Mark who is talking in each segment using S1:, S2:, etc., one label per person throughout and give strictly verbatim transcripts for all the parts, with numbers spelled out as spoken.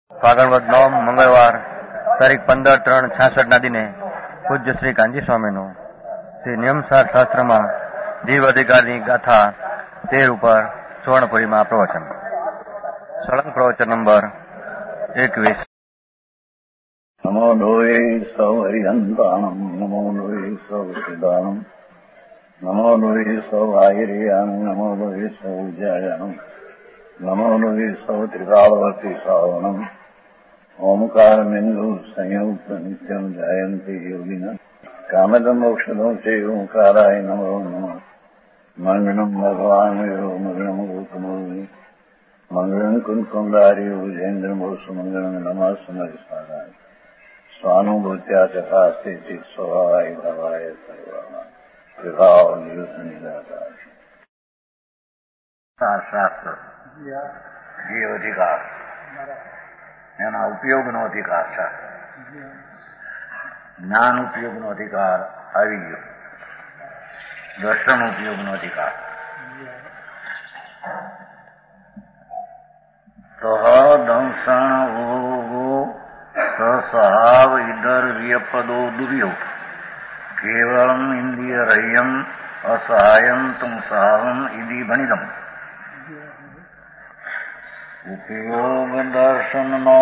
S1: ફાગણ વદ નવ મંગળવાર તારીખ પંદર ત્રણ છાસઠ ના દિને પૂજ્ય શ્રી કાંજી સ્વામીનું શ્રી નિયમસાર શાસ્ત્રમાં જીવ અધિકારની ગાથા તેર ઉપર સુવર્ણપુરીમાં પ્રવચન. સળંગ પ્રવચન નંબર એકવીસ.
S2: નમો લોહે સૌ હરિહંતાણમ, નમો લોહે સૌ સિદાનમ, નમો લોહે સૌ આયર્યાન, નમો લોહે સૌ જયાનમ, નમો લોહે સૌ ત્રિકાળવતી સાવનમ. ઓમકાર બિંદુ સંયુક્ત નિત્યમ જાયંતી યોગિના કામદમ મોક્ષદમ છે ઓંકારાય નમો નમઃ. મંગળમ ભગવાન મંગળમ ગૌતમોની મંગળમ કુંકુંડારી ભુજેન્દ્ર મોસુ મંગળમ નમઃ સમરિસારાય સ્વાનુભૂત્યા ચકાસ્તે ચિત સ્વભાવાય ભવાય સર્વા વિભાવ નિયુત નિરાકાર. શાસ્ત્ર જીવ અધિકાર એના ઉપયોગનો અધિકાર છે. જ્ઞાન ઉપયોગનો અધિકાર આવી ગયો, દર્શન ઉપયોગનો અધિકાર. તહદંસણ સહાવ ઇધર વ્યપદો દુર્યો કેવલમ ઇન્દ્રિય રહ્યમ અસહાયમ તુમ સહાવમ ઇતિ ભણિતમ. ઉપયોગ દર્શનનો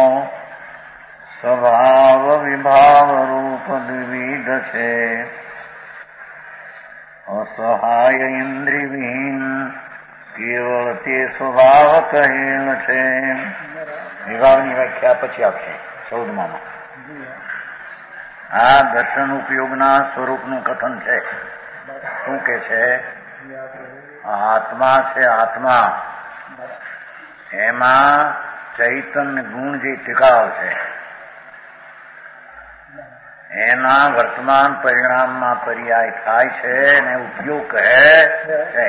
S2: સ્વભાવ વિભાવ રૂપ દ્વિવિધ છે. અસહાય ઇન્દ્રિયવિહીન કેવળ તે સ્વભાવ કહેલ છે. વિભાવની વ્યાખ્યા પછી આપશે ચૌદમાં. આ દર્શન ઉપયોગના સ્વરૂપનું કથન છે. શું કે છે? આત્મા છે, આત્મા એમાં ચૈતન્ય ગુણ જે ટીકાવ છે એના વર્તમાન પરિણામમાં પર્યાય થાય છે ને ઉપયોગ કહે છે.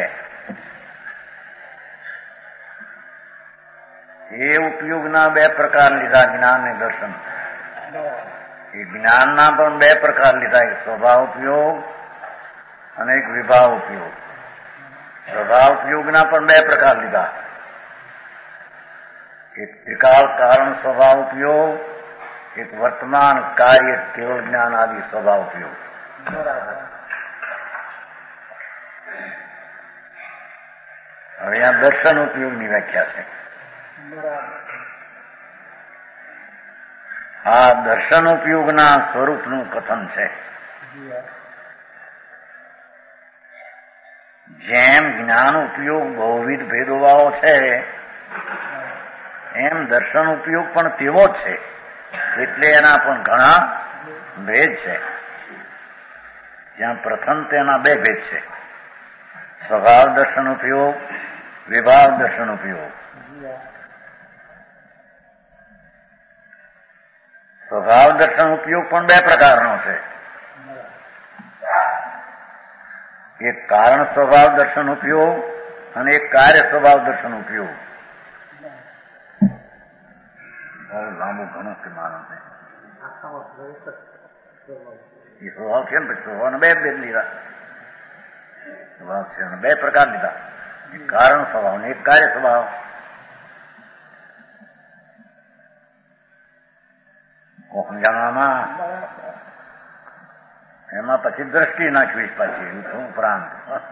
S2: એ ઉપયોગના બે પ્રકાર લીધા, જ્ઞાન અને દર્શન. એ જ્ઞાનના પણ બે પ્રકાર લીધા, એક સ્વભાવ ઉપયોગ અને એક વિભાવ ઉપયોગ. સ્વભાવ ઉપયોગના પણ બે પ્રકાર લીધા, એક ત્રિકાળ કારણ સ્વભાવ ઉપયોગ, એક વર્તમાન કાર્ય કેવળ જ્ઞાન આદિ સ્વભાવ ઉપયોગ. હવે આ દર્શન ઉપયોગની વ્યાખ્યા છે. આ દર્શન ઉપયોગના સ્વરૂપનું કથન છે. જેમ જ્ઞાન ઉપયોગ બહુવિધ ભેદોવાળો છે એમ દર્શન ઉપયોગ પણ તેવો જ છે, એટલે એના પણ ઘણા ભેદ છે. જ્યાં પ્રથમ તેના બે ભેદ છે, સ્વભાવ દર્શન ઉપયોગ, વિભાવ દર્શન ઉપયોગ. સ્વભાવ દર્શન ઉપયોગ પણ બે પ્રકારનો છે. એક કારણ સ્વભાવ દર્શન ઉપયોગ અને એક કાર્ય સ્વભાવ દર્શન ઉપયોગ. લાંબુ ઘણું કે માણસ એ સ્વભાવ છે ને, સ્વભાવને બે ભેદ લીધા. સ્વભાવ છે બે પ્રકાર લીધા, એક કારણ સ્વભાવ ને એક કાર્ય સ્વભાવ. સમજાવવામાં એમાં પછી દ્રષ્ટિ નાખવી પાછી ઉપરાંત.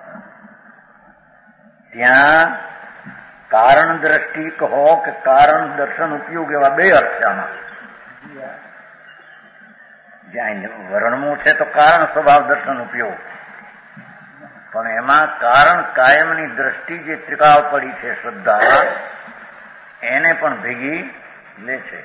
S2: ત્યાં કારણ દ્રષ્ટિ કહો કે કારણ દર્શન ઉપયોગ એવા બે અર્થ છે આમાં. જ્યાં વર્ણવું છે તો કારણ સ્વભાવ દર્શન ઉપયોગ, પણ એમાં કારણ કાયમની દ્રષ્ટિ જે ત્રિકાળ પડી છે શ્રદ્ધા, એને પણ ભેગી લે છે.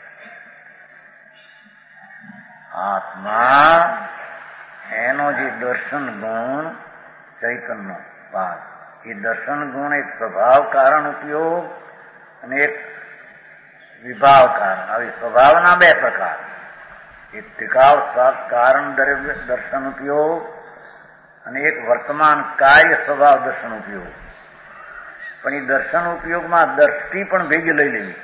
S2: આત્મા એનો જે દર્શન ગુણ ચૈતન્ય ભાગ, એ દર્શન ગુણ એક સ્વભાવ કારણ ઉપયોગ અને એક વિભાવ કારણ. આવી સ્વભાવના બે પ્રકાર, એક ત્રિકાળ કારણ દર્શન ઉપયોગ અને એક વર્તમાન કાર્ય સ્વભાવ દર્શન ઉપયોગ. પણ એ દર્શન ઉપયોગમાં દ્રષ્ટિ પણ ભેગી લઈ લેવી.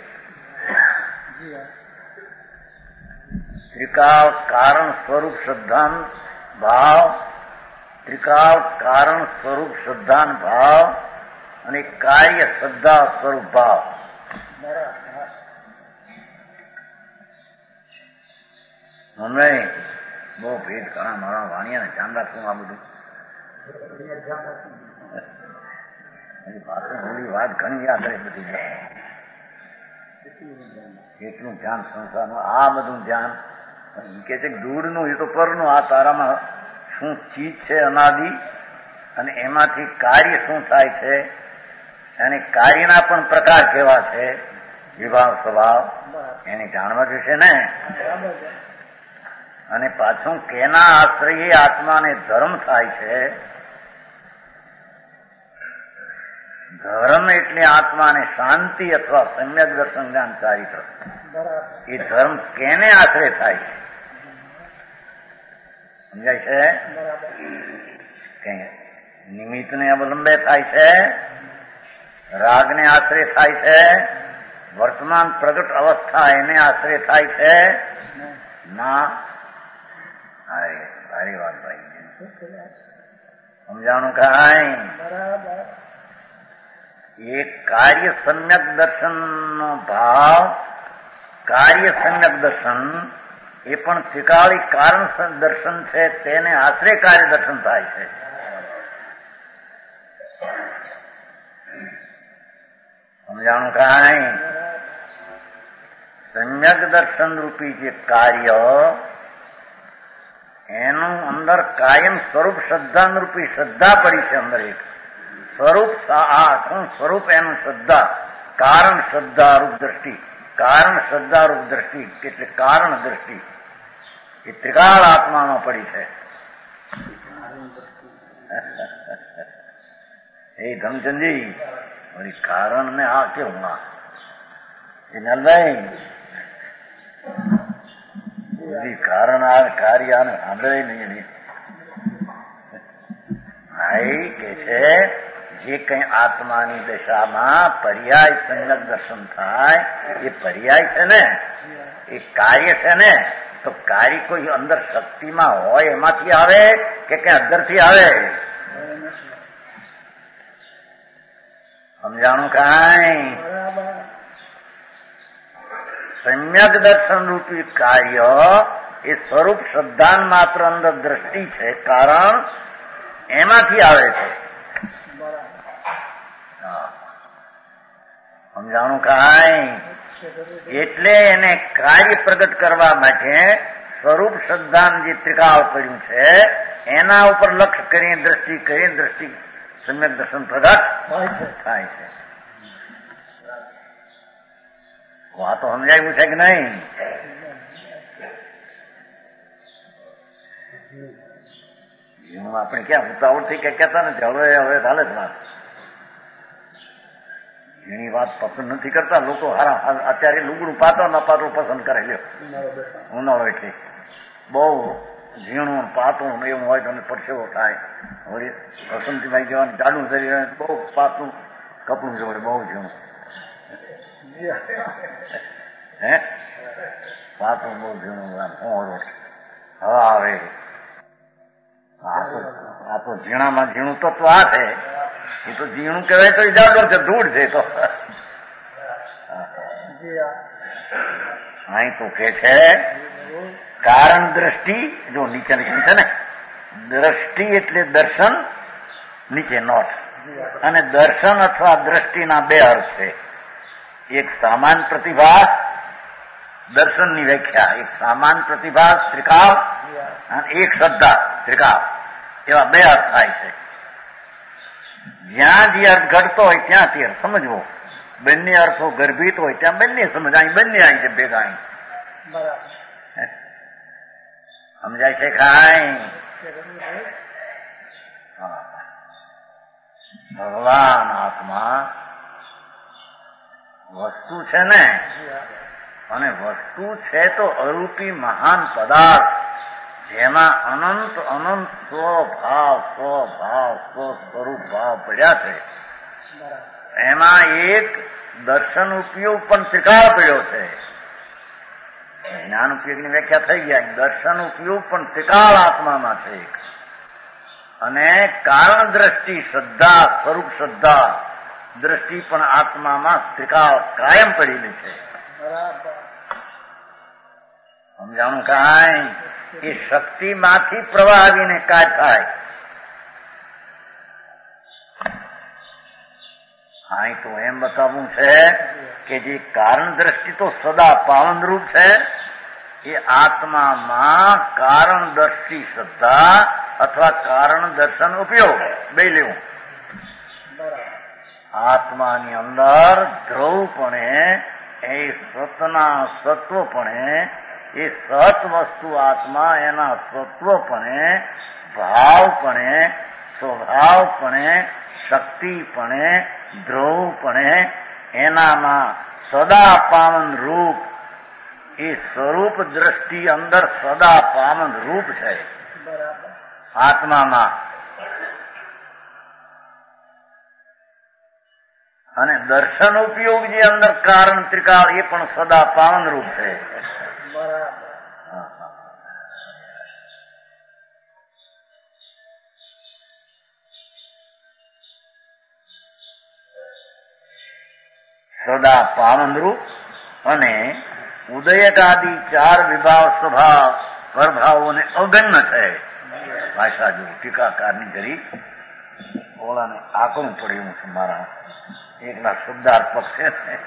S2: ત્રિકાળ કારણ સ્વરૂપ શ્રદ્ધાન ભાવ, ત્રિકાળ કારણ સ્વરૂપ શ્રદ્ધાન ભાવ અને કાર્ય શ્રદ્ધા સ્વરૂપ ભાવ. નહીં બહુ ભેદ ઘણા મારા વાણિયાને ધ્યાન રાખવું આ બધું ઓલી વાત ઘણી યાદ રહે બધી એટલું ધ્યાન સંસારનું આ બધું ધ્યાન કે છે દૂરનું એ તો પરનું આ તારામાં શું ચીજ છે અનાદિ અને એમાંથી કાર્ય શું થાય છે અને કાર્યના પણ પ્રકાર કેવા છે વિભાવ સ્વભાવ એને જાણવા જોશે ને અને પાછું કેના આશ્રયે આત્માને ધર્મ થાય છે ધર્મ એટલે આત્માને શાંતિ અથવા સમ્યક દર્શન જ્ઞાન ચારિત્ર એ ધર્મ કેને આશ્રય થાય છે સમજાય છે કે નિમિત્તને અવલંબે થાય છે રાગને આશ્રય થાય છે વર્તમાન પ્રગટ અવસ્થા એને આશ્રય થાય છે ના અરે ભારી વાત ભાઈ સમજાણું કાંઈ એ કાર્ય સમ્યક દર્શન નો ભાવ કાર્ય સમ્યક દર્શન એ પણ ત્રિકાળી કારણ દર્શન છે તેને આશ્રય કાર્ય દર્શન થાય છે સમજાણું કાંઈ સમ્યક દર્શન રૂપી જે કાર્ય એનું અંદર કાયમ સ્વરૂપ શ્રદ્ધા રૂપી શ્રદ્ધા પડી છે અંદર એક સ્વરૂપ આખું સ્વરૂપ એનું શ્રદ્ધા કારણ શ્રદ્ધા રૂપ દ્રષ્ટિ કારણ શ્રદ્ધા રૂપ દ્રષ્ટિ એટલે કારણ દ્રષ્ટિ એ ત્રિકાળ આત્મામાં પડી છે એ ધમચંદજી વળી કારણ ને આ કેવું આ એ નલભાઈ કારણ આ કાર્ય આને સાંભળે નહીં ભાઈ કે છે જે કઈ આત્માની દશામાં પર્યાય સંજ્ઞક દર્શન થાય એ પર્યાય છે ને એ કાર્ય છે ને તો કાર્ય કોઈ અંદર શક્તિમાં હોય એમાંથી આવે કે કઈ અંદરથી આવે સમજાણું કાંઈ સમ્યક દર્શન રૂપી કાર્ય એ સ્વરૂપ શ્રદ્ધાન માત્ર અંદર દ્રષ્ટિ છે કારણ એમાંથી આવે છે સમજાણું કાંઈ એટલે એને કાર્ય પ્રગટ કરવા માટે સ્વરૂપ શ્રદ્ધાન જે ત્રિકાળ પડ્યું છે એના ઉપર લક્ષ્ય કરી દ્રષ્ટિ કરી દ્રષ્ટિ સમ્યક દર્શન પ્રગટ થાય છે વાતો સમજાયું છે કે નહીં એનું આપણે ક્યાં ઉતાવળથી કે કહેતા નથી હવે હવે ચાલે જ વાત એની વાત પસંદ નથી કરતા લોકો હારા અત્યારે લુગડું પાતો ન પાતો પસંદ કરે લ્યો ઉનાળો એટલે બહુ ઝીણું પાતું એવું હોય તો પરસેવો થાય વળી વસંતીભાઈ કહેવાનું જાડું શરીર બહુ પાતું કપડું છે વળી બહુ ઝીણું હે પાતું બહુ ઝીણું હોળો હવા આવે આ તો ઝીણામાં ઝીણું તત્વ આ છે એ તો ઝીણું કહેવાય તો એ જાડો છે ધૂળ છે તો અહીં તો કે છે કારણ દ્રષ્ટિ જો નીચે લખ્યું છે ને દ્રષ્ટિ એટલે દર્શન નીચે નોટ અને દર્શન અથવા દ્રષ્ટિના બે અર્થ છે એક સામાન પ્રતિભાસ દર્શનની વ્યાખ્યા એક સામાન પ્રતિભાસ ત્રિકાળ અને એક શ્રદ્ધા ત્રિકાળ એવા બે અર્થ થાય છે જ્યાં જે અર્થ ઘડતો હોય ત્યાં તે અર્થ સમજવો બંને અર્થો ગર્ભિત હોય ત્યાં બંને સમજ અહીં બંને અહીં છે ભેગા અહીં સમજાય છે ખાઈ ભગવાન આત્મા વસ્તુ છે ને અને વસ્તુ છે તો અરૂપી મહાન પદાર્થ જેમાં અનંત અનંત સ્વભાવ સ્વભાવ સ્વ સ્વરૂપ ભાવ પડ્યા છે એમાં એક દર્શન ઉપયોગ પણ ત્રિકાળ પડ્યો છે જ્ઞાન ઉપયોગની વ્યાખ્યા થઈ ગયા દર્શન ઉપયોગ પણ ત્રિકાળ આત્મામાં છે અને કારણ દ્રષ્ટિ શ્રદ્ધા સ્વરૂપ શ્રદ્ધા દ્રષ્ટિ પણ આત્મામાં ત્રિકાળ કાયમ પડેલી છે સમજાણું કાંઈ? એ શક્તિમાંથી પ્રવાહ આવીને કાંઈ થાય. હા, તો એમ બતાવવું છે કે જે કારણ દ્રષ્ટિ તો સદા પાવનરૂપ છે, એ આત્મામાં કારણ દ્રષ્ટિ શ્રદ્ધા અથવા કારણ દર્શન ઉપયોગ બે લેવું. આત્માની અંદર ધ્રુવપણે એ સતના સત્વપણે એ સત વસ્તુ આત્મા એના સત્વપણે ભાવપણે સ્વભાવપણે શક્તિપણે ધ્રુવપણે એનામાં સદા પાવન રૂપ એ સ્વરૂપ દ્રષ્ટિ અંદર સદા પાવન રૂપ છે આત્મામાં. અને દર્શન ઉપયોગ જે અંદર કારણ ત્રિકાળ એ પણ સદા પાવન રૂપ છે. સદા પાવન રૂપ અને ઉદયકાદી ચાર વિભાવ સ્વભાવ પ્રભાવોને અગણ્ય છે. ભાષા જો ટીકાકારની કરી ઓલાને આકરું પડ્યું છે. મારા એકના શબ્દાર્પક છે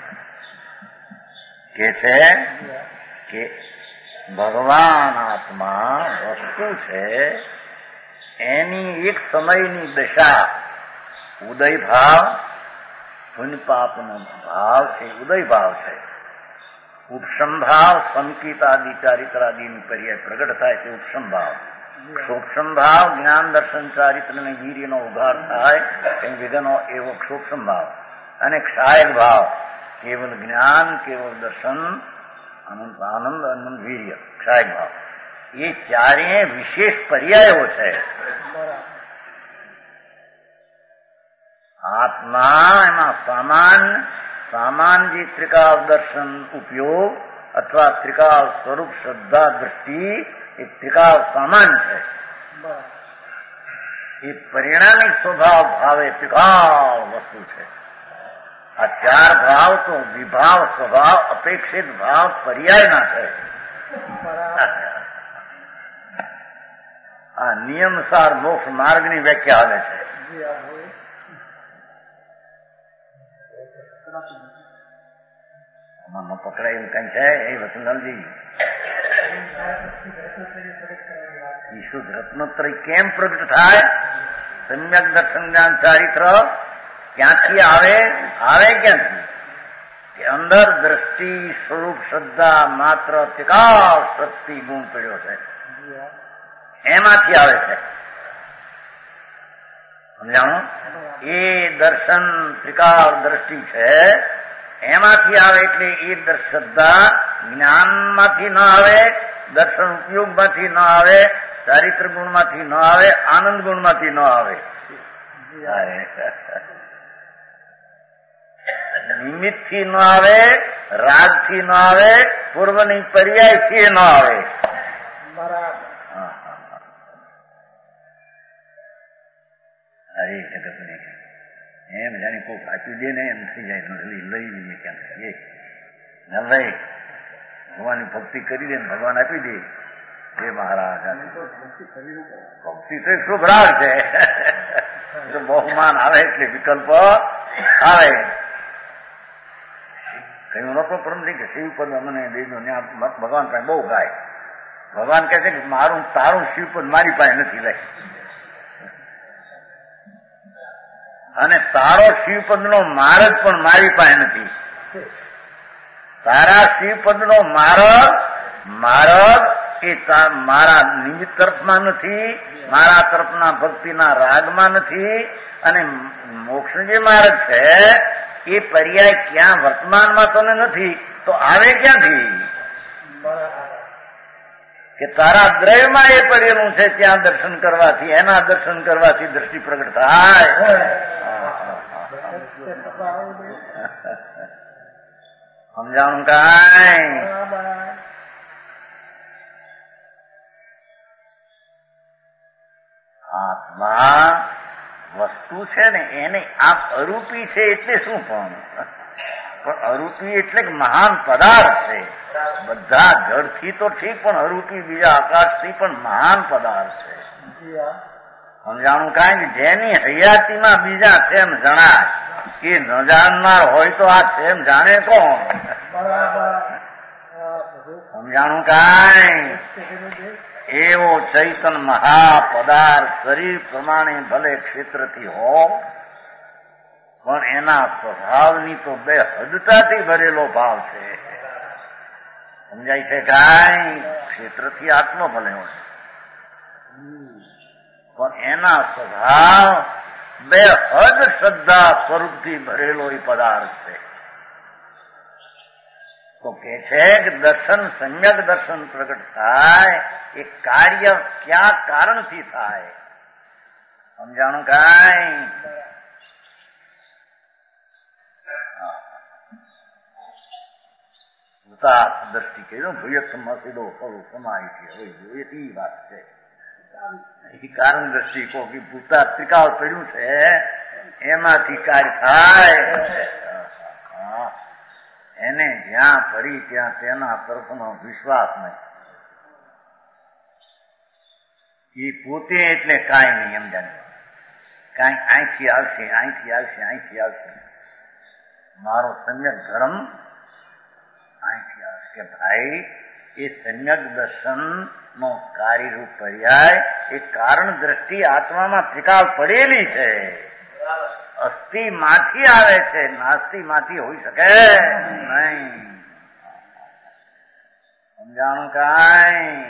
S2: કે છે કે ભગવાન આત્મા વસ્તુ છે, એની એક સમયની દશા ઉદય ભાવ પુણ્ય પાપનો ભાવ છે, ઉદય ભાવ છે. ઉપશમ ભાવ સંકિત આદિ ચારિત્રાદિની પર્યાય પ્રગટ થાય છે ઉપશમ ભાવ. સૂક્ષ્મ ભાવ જ્ઞાન દર્શન ચારિત્ર ને વીર્યનો ઉઘાર થાય કઈ વિઘનો એવો સૂક્ષ્મ ભાવ. અને ક્ષાયક ભાવ કેવલ જ્ઞાન કેવલ દર્શન અનંત આનંદ અનંત વીર્ય ક્ષાયક ભાવ. એ ચારેય વિશેષ પર્યાયો છે. આત્મા એમાં સામાન્ય સામાન્ય જે ત્રિકાળ દર્શન ઉપયોગ અથવા ત્રિકાળ સ્વરૂપ શ્રદ્ધા દ્રષ્ટિ એ ત્રિકાળ સામાન્ય છે. એ પરિણામી સ્વભાવ ભાવે ત્રિકાળ વસ્તુ છે. આ ચાર ભાવ તો વિભાવ સ્વભાવ અપેક્ષિત ભાવ પર્યાયના છે. આ નિયમસાર મોક્ષ માર્ગની વ્યાખ્યા આવે છે. આમાં પકડાય એવું કઈ છે એ વસંતલાલજી? શુદ્ધ રત્નોત્તરી કેમ પ્રગટ થાય? સમ્યક દર્શન જ્ઞાન ચારિત્ર ક્યાંથી આવે? આવે ક્યાંથી? કે અંદર દ્રષ્ટિ સ્વરૂપ શ્રદ્ધા માત્ર ત્રિકાળ શક્તિ ગુણ પડ્યો છે, એમાંથી આવે છે. સમજાણું? એ દર્શન ત્રિકાળ દ્રષ્ટિ છે, એમાંથી આવે. એટલે એ શ્રદ્ધા જ્ઞાનમાંથી ન આવે, દર્શન ઉપયોગમાંથી ન આવે, ચારિત્ર ગુણમાંથી ન આવે, આનંદ ગુણમાંથી ન આવે, નિમિત્તથી ન આવે, રાગથી ન આવે, પૂર્વની પર્યાયથી ન આવે. અરે જગતને એમ જાણી કોક આપી દે ને એમ થઈ જાય, લઈ લઈએ કેમ ન લઈ ભગવાનની ભક્તિ કરી દે ને ભગવાન આપી દે. જે મહારાજ ભક્તિ તો શુભ રાગ છે. બહુમાન આવે એટલે વિકલ્પ આવે. કહ્યું નતો પરમથી કે શિવપદ અમને દેજો ને ભગવાન પાસે બહુ ગાય. ભગવાન કહે છે કે મારું તારું શિવપદ મારી પાસે નથી લે, અને તારો શિવપદ નો માર્ગ પણ મારી પાસે નથી. તારા શિવપદ નો માર્ગ માર્ગ એ મારા નિજ તરફમાં નથી, મારા તરફના ભક્તિના રાગમાં નથી. અને મોક્ષ જે માર્ગ છે એ પર્યાય ક્યાં વર્તમાનમાં તને નથી, તો આવે ક્યાંથી? કે તારા દ્રવ્યમાં એ પડેલું છે, ત્યાં દર્શન કરવાથી, એના દર્શન કરવાથી દ્રષ્ટિ પ્રગટ થાય. સમજાણું કાંઈ? આત્મા વસ્તુ છે ને એને આપ અરૂપી છે એટલે શું પણ પણ અરૂપી એટલે મહાન પદાર્થ છે. બધા જળથી તો ઠીક, પણ અરૂપી બીજા આકાશથી પણ મહાન પદાર્થ છે. સમજાણું કાંઈ કે જેની હયાતીમાં બીજા સેમ જણાય એ ન જાણનાર હોય તો આ સેમ જાણે કોણ? સમજાણું કાંઈ? એવો ચૈતન મહાપદાર્થ શરીર પ્રમાણે ભલે ક્ષેત્રથી હો, પણ એના સ્વભાવની તો બે હદતાથી ભરેલો ભાવ છે. સમજાય છે કાંઈ? ક્ષેત્રથી આત્મો ભલે હોય, પણ એના સ્વભાવ બે હદ શ્રદ્ધા સ્વરૂપથી ભરેલો એ પદાર્થ છે. તો કે છે કે દર્શન સંયક દર્શન પ્રગટ થાય એ કાર્ય ક્યાં કારણથી થાય? સમજાણું કાંઈ? ભૂતાર્થ દ્રષ્ટિ કહ્યું ભૂયક્ષમાં સીધો ફળું સમાય છે. હવે એવી વાત છે. એ કારણ દ્રષ્ટિ કહો કે ભૂતાર્થ ત્રિકાળ પડ્યું છે એમાંથી કાર્ય થાય. એને જ્યાં પડી ત્યાં તેના તરફનો વિશ્વાસ નહીં. એ પોતે એટલે કાંઈ નહીં. એમ જાણે કાંઈક અહીંથી આવશે, અહીંથી આવશે, અહીંથી આવશે. મારો સમ્યક ધર્મ અહીંથી આવશે. ભાઈ એ સમ્યક દર્શન નો કાર્યરૂપ પર્યાય એ કારણ દ્રષ્ટિ આત્મામાં ત્રિકાળ પડેલી છે. અસ્થિ માંથી આવે છે, નાસ્તિ માંથી હોઈ શકે નહીં. સમજાણું કાંઈ?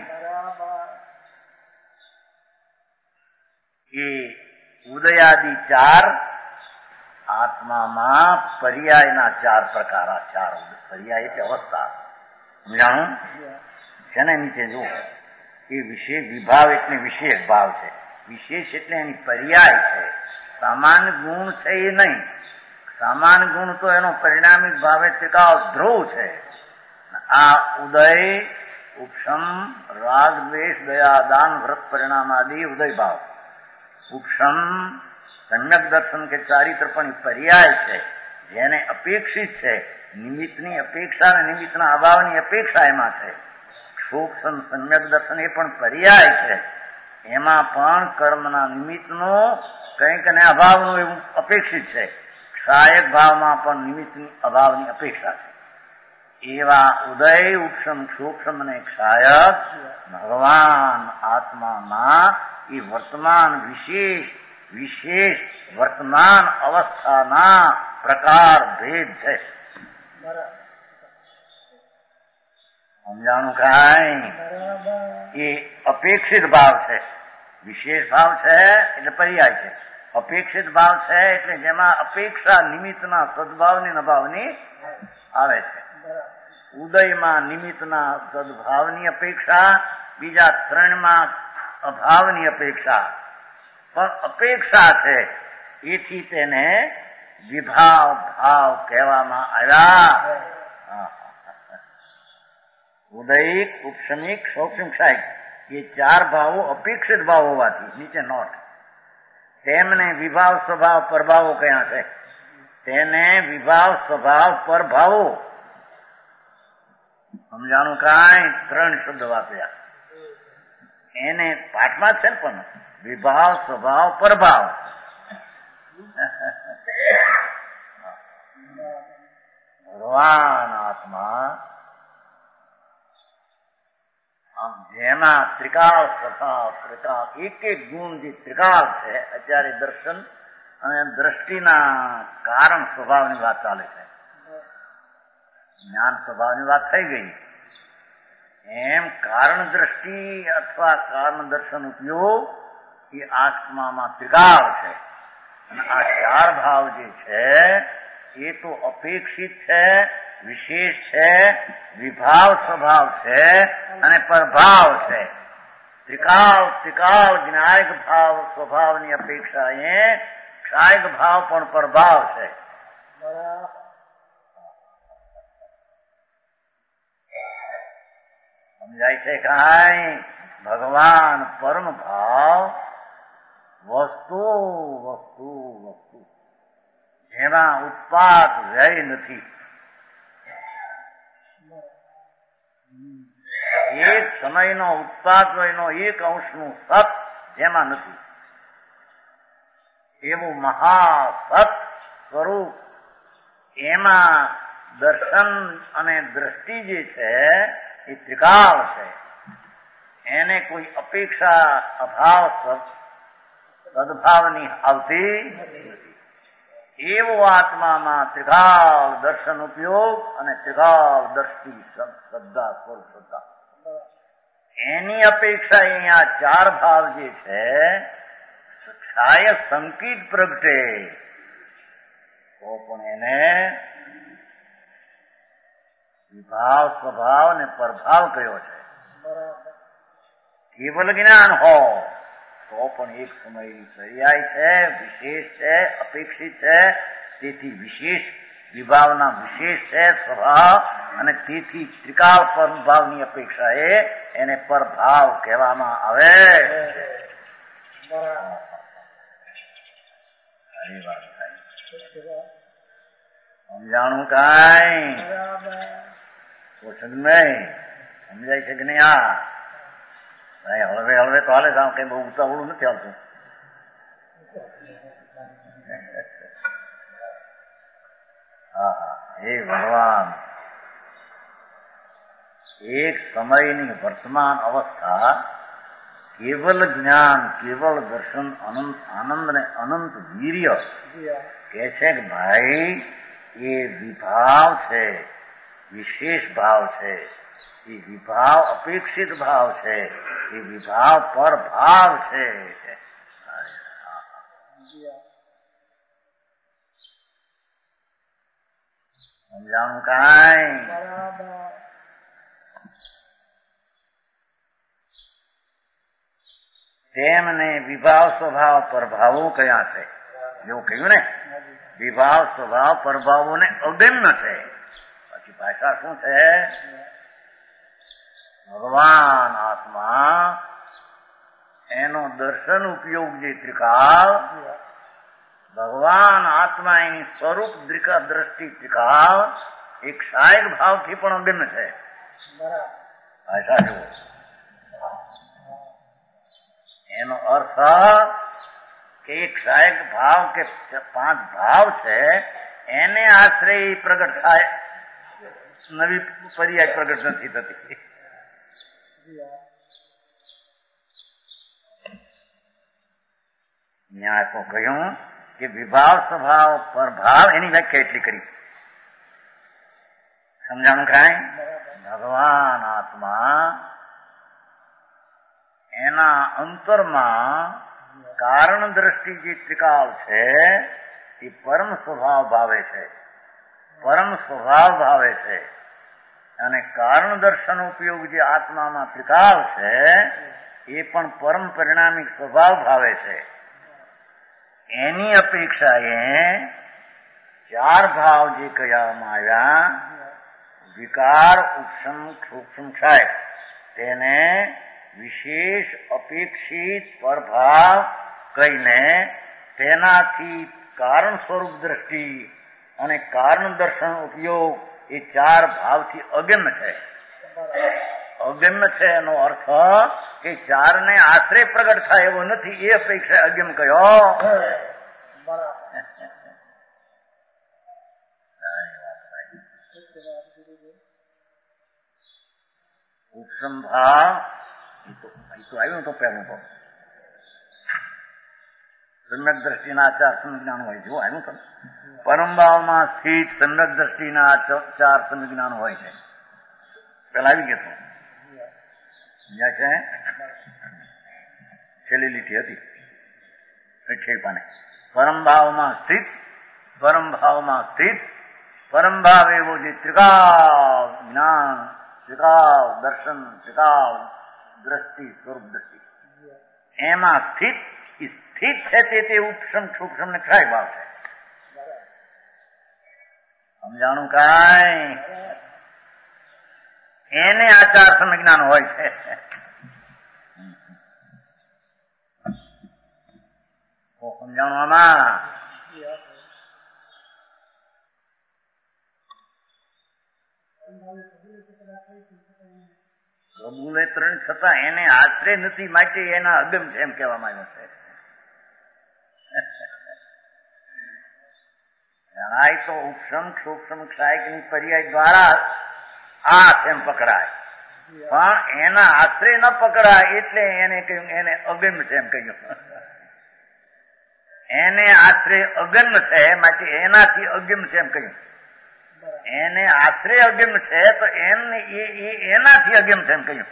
S2: એ ઉદયાદિ ચાર આત્મામાં પર્યાયના ચાર પ્રકાર. આ ચાર પર્યાય એટલે અવસ્થા. સમજાણું છે ને? નીચે જુઓ, એ વિશેષ વિભાવ એટલે વિશેષ ભાવ છે. વિશેષ એટલે એની પર્યાય છે. સામાન્ય ગુણ છે એ નહીં. સામાન્ય ગુણ તો એનો પરિણામિક ભાવે ટીકાવ ધ્રુવ છે. આ ઉદય, ઉપશમ, રાગ, દ્વેષ, દયા, દાન, વ્રત, પરિણામ આદિ ઉદય ભાવ. ઉપશમ સમ્યક દર્શન કે ચારિત્ર પણ પર્યાય છે, જેને અપેક્ષિત છે. નિમિત્તની અપેક્ષા અને નિમિત્તના અભાવની અપેક્ષા એમાં છે. સૂક્ષ્મ સમ્યક દર્શન એ પણ પર્યાય છે. એમાં પણ કર્મના નિમિત્તનો કંઈક ને અભાવનું એવું અપેક્ષિત છે. ક્ષાયક ભાવમાં પણ નિમિત્તની અભાવની અપેક્ષા છે. એવા ઉદય, ઉપશમ, સૂક્ષ્મ અને ક્ષાયક ભગવાન આત્મામાં એ વર્તમાન વિશેષ વિશેષ વર્તમાન અવસ્થાના પ્રકાર ભેદ છે. સમજાણું કાંઈ? એ અપેક્ષિત ભાવ છે. વિશેષ ભાવ છે એટલે પર્યાય છે. અપેક્ષિત ભાવ છે એટલે જેમાં અપેક્ષા નિમિત્તના સદભાવની અભાવની આવે છે. ઉદયમાં નિમિત્તના સદભાવની અપેક્ષા, બીજા ત્રણમાં અભાવની અપેક્ષા. પણ અપેક્ષા છે એથી તેને વિભાવ ભાવ કહેવામાં આવ્યા. ઉદયિક, ઉપશમિક, સૌક્ષ્મ, ક્ષાયિક એ ચાર ભાવો અપેક્ષિત ભાવ હોવાથી નીચે નોટ તેમને વિભાવ સ્વભાવ પરભાવો કયા છે. તેને વિભાવ સ્વભાવ પરભાવો. સમજાણું કાંઈ? ત્રણ શબ્દ વાપર્યા. એને પાઠમાં છે ને પણ વિભાવ સ્વભાવ પરભાવ. ભગવાન આત્મા આમ જેમાં ત્રિકાળ સ્વભાવ, ત્રિકાળ એક એક ગુણ જે ત્રિકાળ છે. અત્યારે દર્શન અને દ્રષ્ટિના કારણ સ્વભાવની વાત ચાલે છે. જ્ઞાન સ્વભાવની વાત થઈ ગઈ. એમ કારણ દ્રષ્ટિ અથવા કારણ દર્શન ઉપયોગ એ આત્મામાં ત્રિકાળ છે. અને આ ચાર ભાવ જે છે એ તો અપેક્ષિત છે, વિશેષ છે, વિભાવ સ્વભાવ છે અને પરભાવ છે. ત્રિકાળ ત્રિકાળ જ્ઞાયક ભાવ સ્વભાવની અપેક્ષા એ ક્ષાયક ભાવ પણ પરભાવ છે. સમજાય છે કાંઈ? ભગવાન પરમ ભાવ વસ્તુ વસ્તુ વસ્તુ જેમાં ઉત્પાદ વ્યય નથી. સમયનો ઉત્પાદ એનો એક અંશનું સત જેમાં નથી એવું મહાસત સ્વરૂપ એમાં દર્શન અને દ્રષ્ટિ જે છે એ ત્રિકાળ છે. એને કોઈ અપેક્ષા અભાવ સદભાવની આવતી નથી. એવો આત્મામાં ત્રિકાળ દર્શન ઉપયોગ અને ત્રિકાળ દ્રષ્ટિ શ્રદ્ધા સ્વરૂપ શ્રદ્ધા એની અપેક્ષા અહીંયા ચાર ભાવ જે છે શાયદ સંકિત પ્રગટે તો પણ એને વિભાવ સ્વભાવ અને પ્રભાવ કયો છે. કેવલ જ્ઞાન હો તો પણ એક સમયની પર્યાય છે, વિશેષ છે, અપેક્ષિત છે. તેથી વિશેષ વિભાવના વિશેષ છે સ્વભાવ અને તેથી ત્રિકાળ પરભાવની અપેક્ષા એ એને પરભાવ કહેવામાં આવે. સમજાણું કાંઈ પોષણ નહીં સમજાય છે કે નહીં? આ હળવે હળવે તો હાલે કામ કઈ બહુ ઉતાવળું નથી આવતું. હા હે ભગવાન, એક સમયની વર્તમાન અવસ્થા કેવલ જ્ઞાન કેવલ દર્શન અનંત આનંદ ને અનંત વીર્ય કે છે કે ભાઈ એ વિભાવ છે, વિશેષ ભાવ છે. એ વિભાવ અપેક્ષિત ભાવ છે. એ વિભાવ પર ભાવ છે. સમજાણું કાંઈ? તેમને વિભાવ સ્વભાવ પ્રભાવો કયા છે? એવું કહ્યું ને, વિભાવ સ્વભાવ પ્રભાવોને અગમ્ય છે. પછી ભાષા શું છે? ભગવાન આત્મા એનો દર્શન ઉપયોગ જે ત્રિકાળ, ભગવાન આત્મા એની સ્વરૂપ દ્રષ્ટિ ત્રિકાળ એક સહાયક ભાવથી પણ અગમ્ય છે. ભાષા જુઓ, એનો અર્થ કે એક સહાયક ભાવ કે પાંચ ભાવ છે એને આશ્રય પ્રગટ થાય, નવી પર્યાય પ્રગટ નથી થતી. ન્યાય તો કહ્યું કે વિભાવ સ્વભાવ પર ભાવ એની વ્યાખ્યા એટલી કરી. સમજાણું કાંઈ? ભગવાન આત્મા એના અંતરમાં કારણ દ્રષ્ટિ જે ત્રિકાળ છે એ પરમ સ્વભાવ ભાવે છે, પરમ સ્વભાવ ભાવે છે. અને કારણ દર્શન ઉપયોગ જે આત્મામાં ત્રિકાળ છે એ પણ પરમ પરિણામિક સ્વભાવ ભાવે છે. એની અપેક્ષા એ ચાર ભાવ જે કહેવામાં આવ્યા વિકાર ઉપશમ સૂક્ષ્મ ક્ષય તેને વિશેષ અપેક્ષિત પરભાવ કહીને તેનાથી કારણ સ્વરૂપ દ્રષ્ટિ અને કારણ દર્શન ઉપયોગ એ ચાર ભાવથી અગમ્ય છે. અગમ્ય છે એનો અર્થ કે ચાર ને આશ્રય પ્રગટ થાય એવો નથી, એ અપેક્ષા અગમ્ય કયો. ઉપસમ ભાવ તો આવ્યું તો પહેલું તો સમ્યક દ્રષ્ટિના ચાર સંજ્ઞાન હોય છે. આવ્યું તો પરમ ભાવમાં સ્થિત સમ્યક દ્રષ્ટિના ચાર સંજ્ઞાન હોય છે. પેલા આવી ગયું જ્યાં છે છેલ્લી લીટી હતી છેપાને પરમ ભાવમાં સ્થિત, પરમ ભાવમાં સ્થિત પરમ ભાવ એવો જે ત્રિકાળ જ્ઞાન, ત્રિકાળ દર્શન, ત્રિકાળ દ્રષ્ટિ સ્વરૂપ દ્રષ્ટિ એમાં સ્થિત સ્થિત છે તે તે ઉપશમ સૂક્ષ્મ ને ક્ષય ભાવ છે. સમજાણું કાંઈ? એને આચાર સંજ્ઞાન હોય છે. સમજાણું આમાં? કબૂલે ત્રણ છતાં એને આશરે નથી માટે એના અગમ છે એમ કહેવામાં આવ્યું છે. જણાય તો ઉપશમ ક્ષોક્ષમ ક્ષાયકની પર્યાય દ્વારા આ એમ પકડાય, પણ એના આશરે ન પકડાય એટલે એને કહ્યું એને અગમ છે એમ કહ્યું. એને આશરે અગમ છે માટે એનાથી અગમ છે એમ કહ્યું. એને આશરે અગમ છે તો એને એનાથી અગમ છે એમ કહ્યું.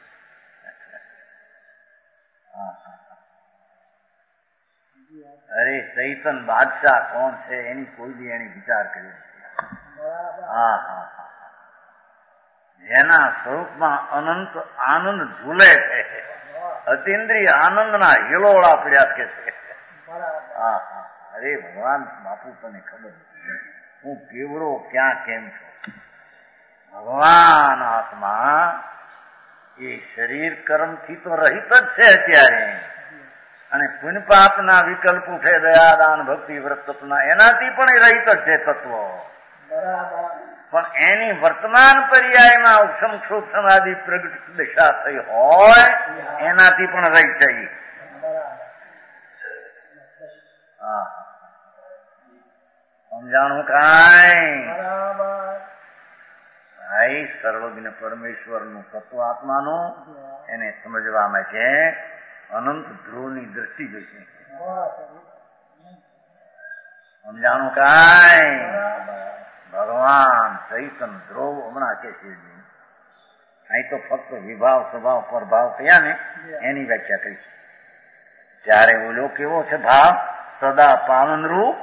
S2: અરે ચૈતન બાદશાહ કોણ છે એની કોઈ બી એની વિચાર કર્યો. હા હા હા જેના સ્વરૂપમાં અનંત આનંદ ઝૂલે છે, અતિન્દ્રિય આનંદના હિલોળા પડ્યા કે છે. હા હા અરે ભગવાન બાપુ તને ખબર હું કેવડો ક્યાં કેમ છું. ભગવાન આત્મા એ શરીર કર્મથી તો રહિત જ છે અત્યારે, અને પુણ્ય પાપના વિકલ્પ ઉઠે દયાદાન ભક્તિ વ્રત તત્વના એનાથી પણ રહિત જ છે તત્વ. પણ એની વર્તમાન પર્યાયમાં ઉપસમ ક્ષોક્ષમ આદિ પ્રગટ દશા થઈ હોય એનાથી પણ રહી છે. હા સમજાણું કાંઈ? ભાઈ સર્વજ્ઞ પરમેશ્વરનું તત્વ આત્માનું એને સમજવામાં છે અનંત ધ્રુવની દ્રષ્ટિ જોઈ છે. સમજાણું કાંઈ? ભગવાન ચૈતન ધ્રુવ હમણાં કે છે અહીં તો ફક્ત વિભાવ સ્વભાવ પરભાવ કયા ને એની વ્યાખ્યા કરી છે. ત્યારે ઓલો કેવો છે ભાવ? સદા પાવન રૂપ,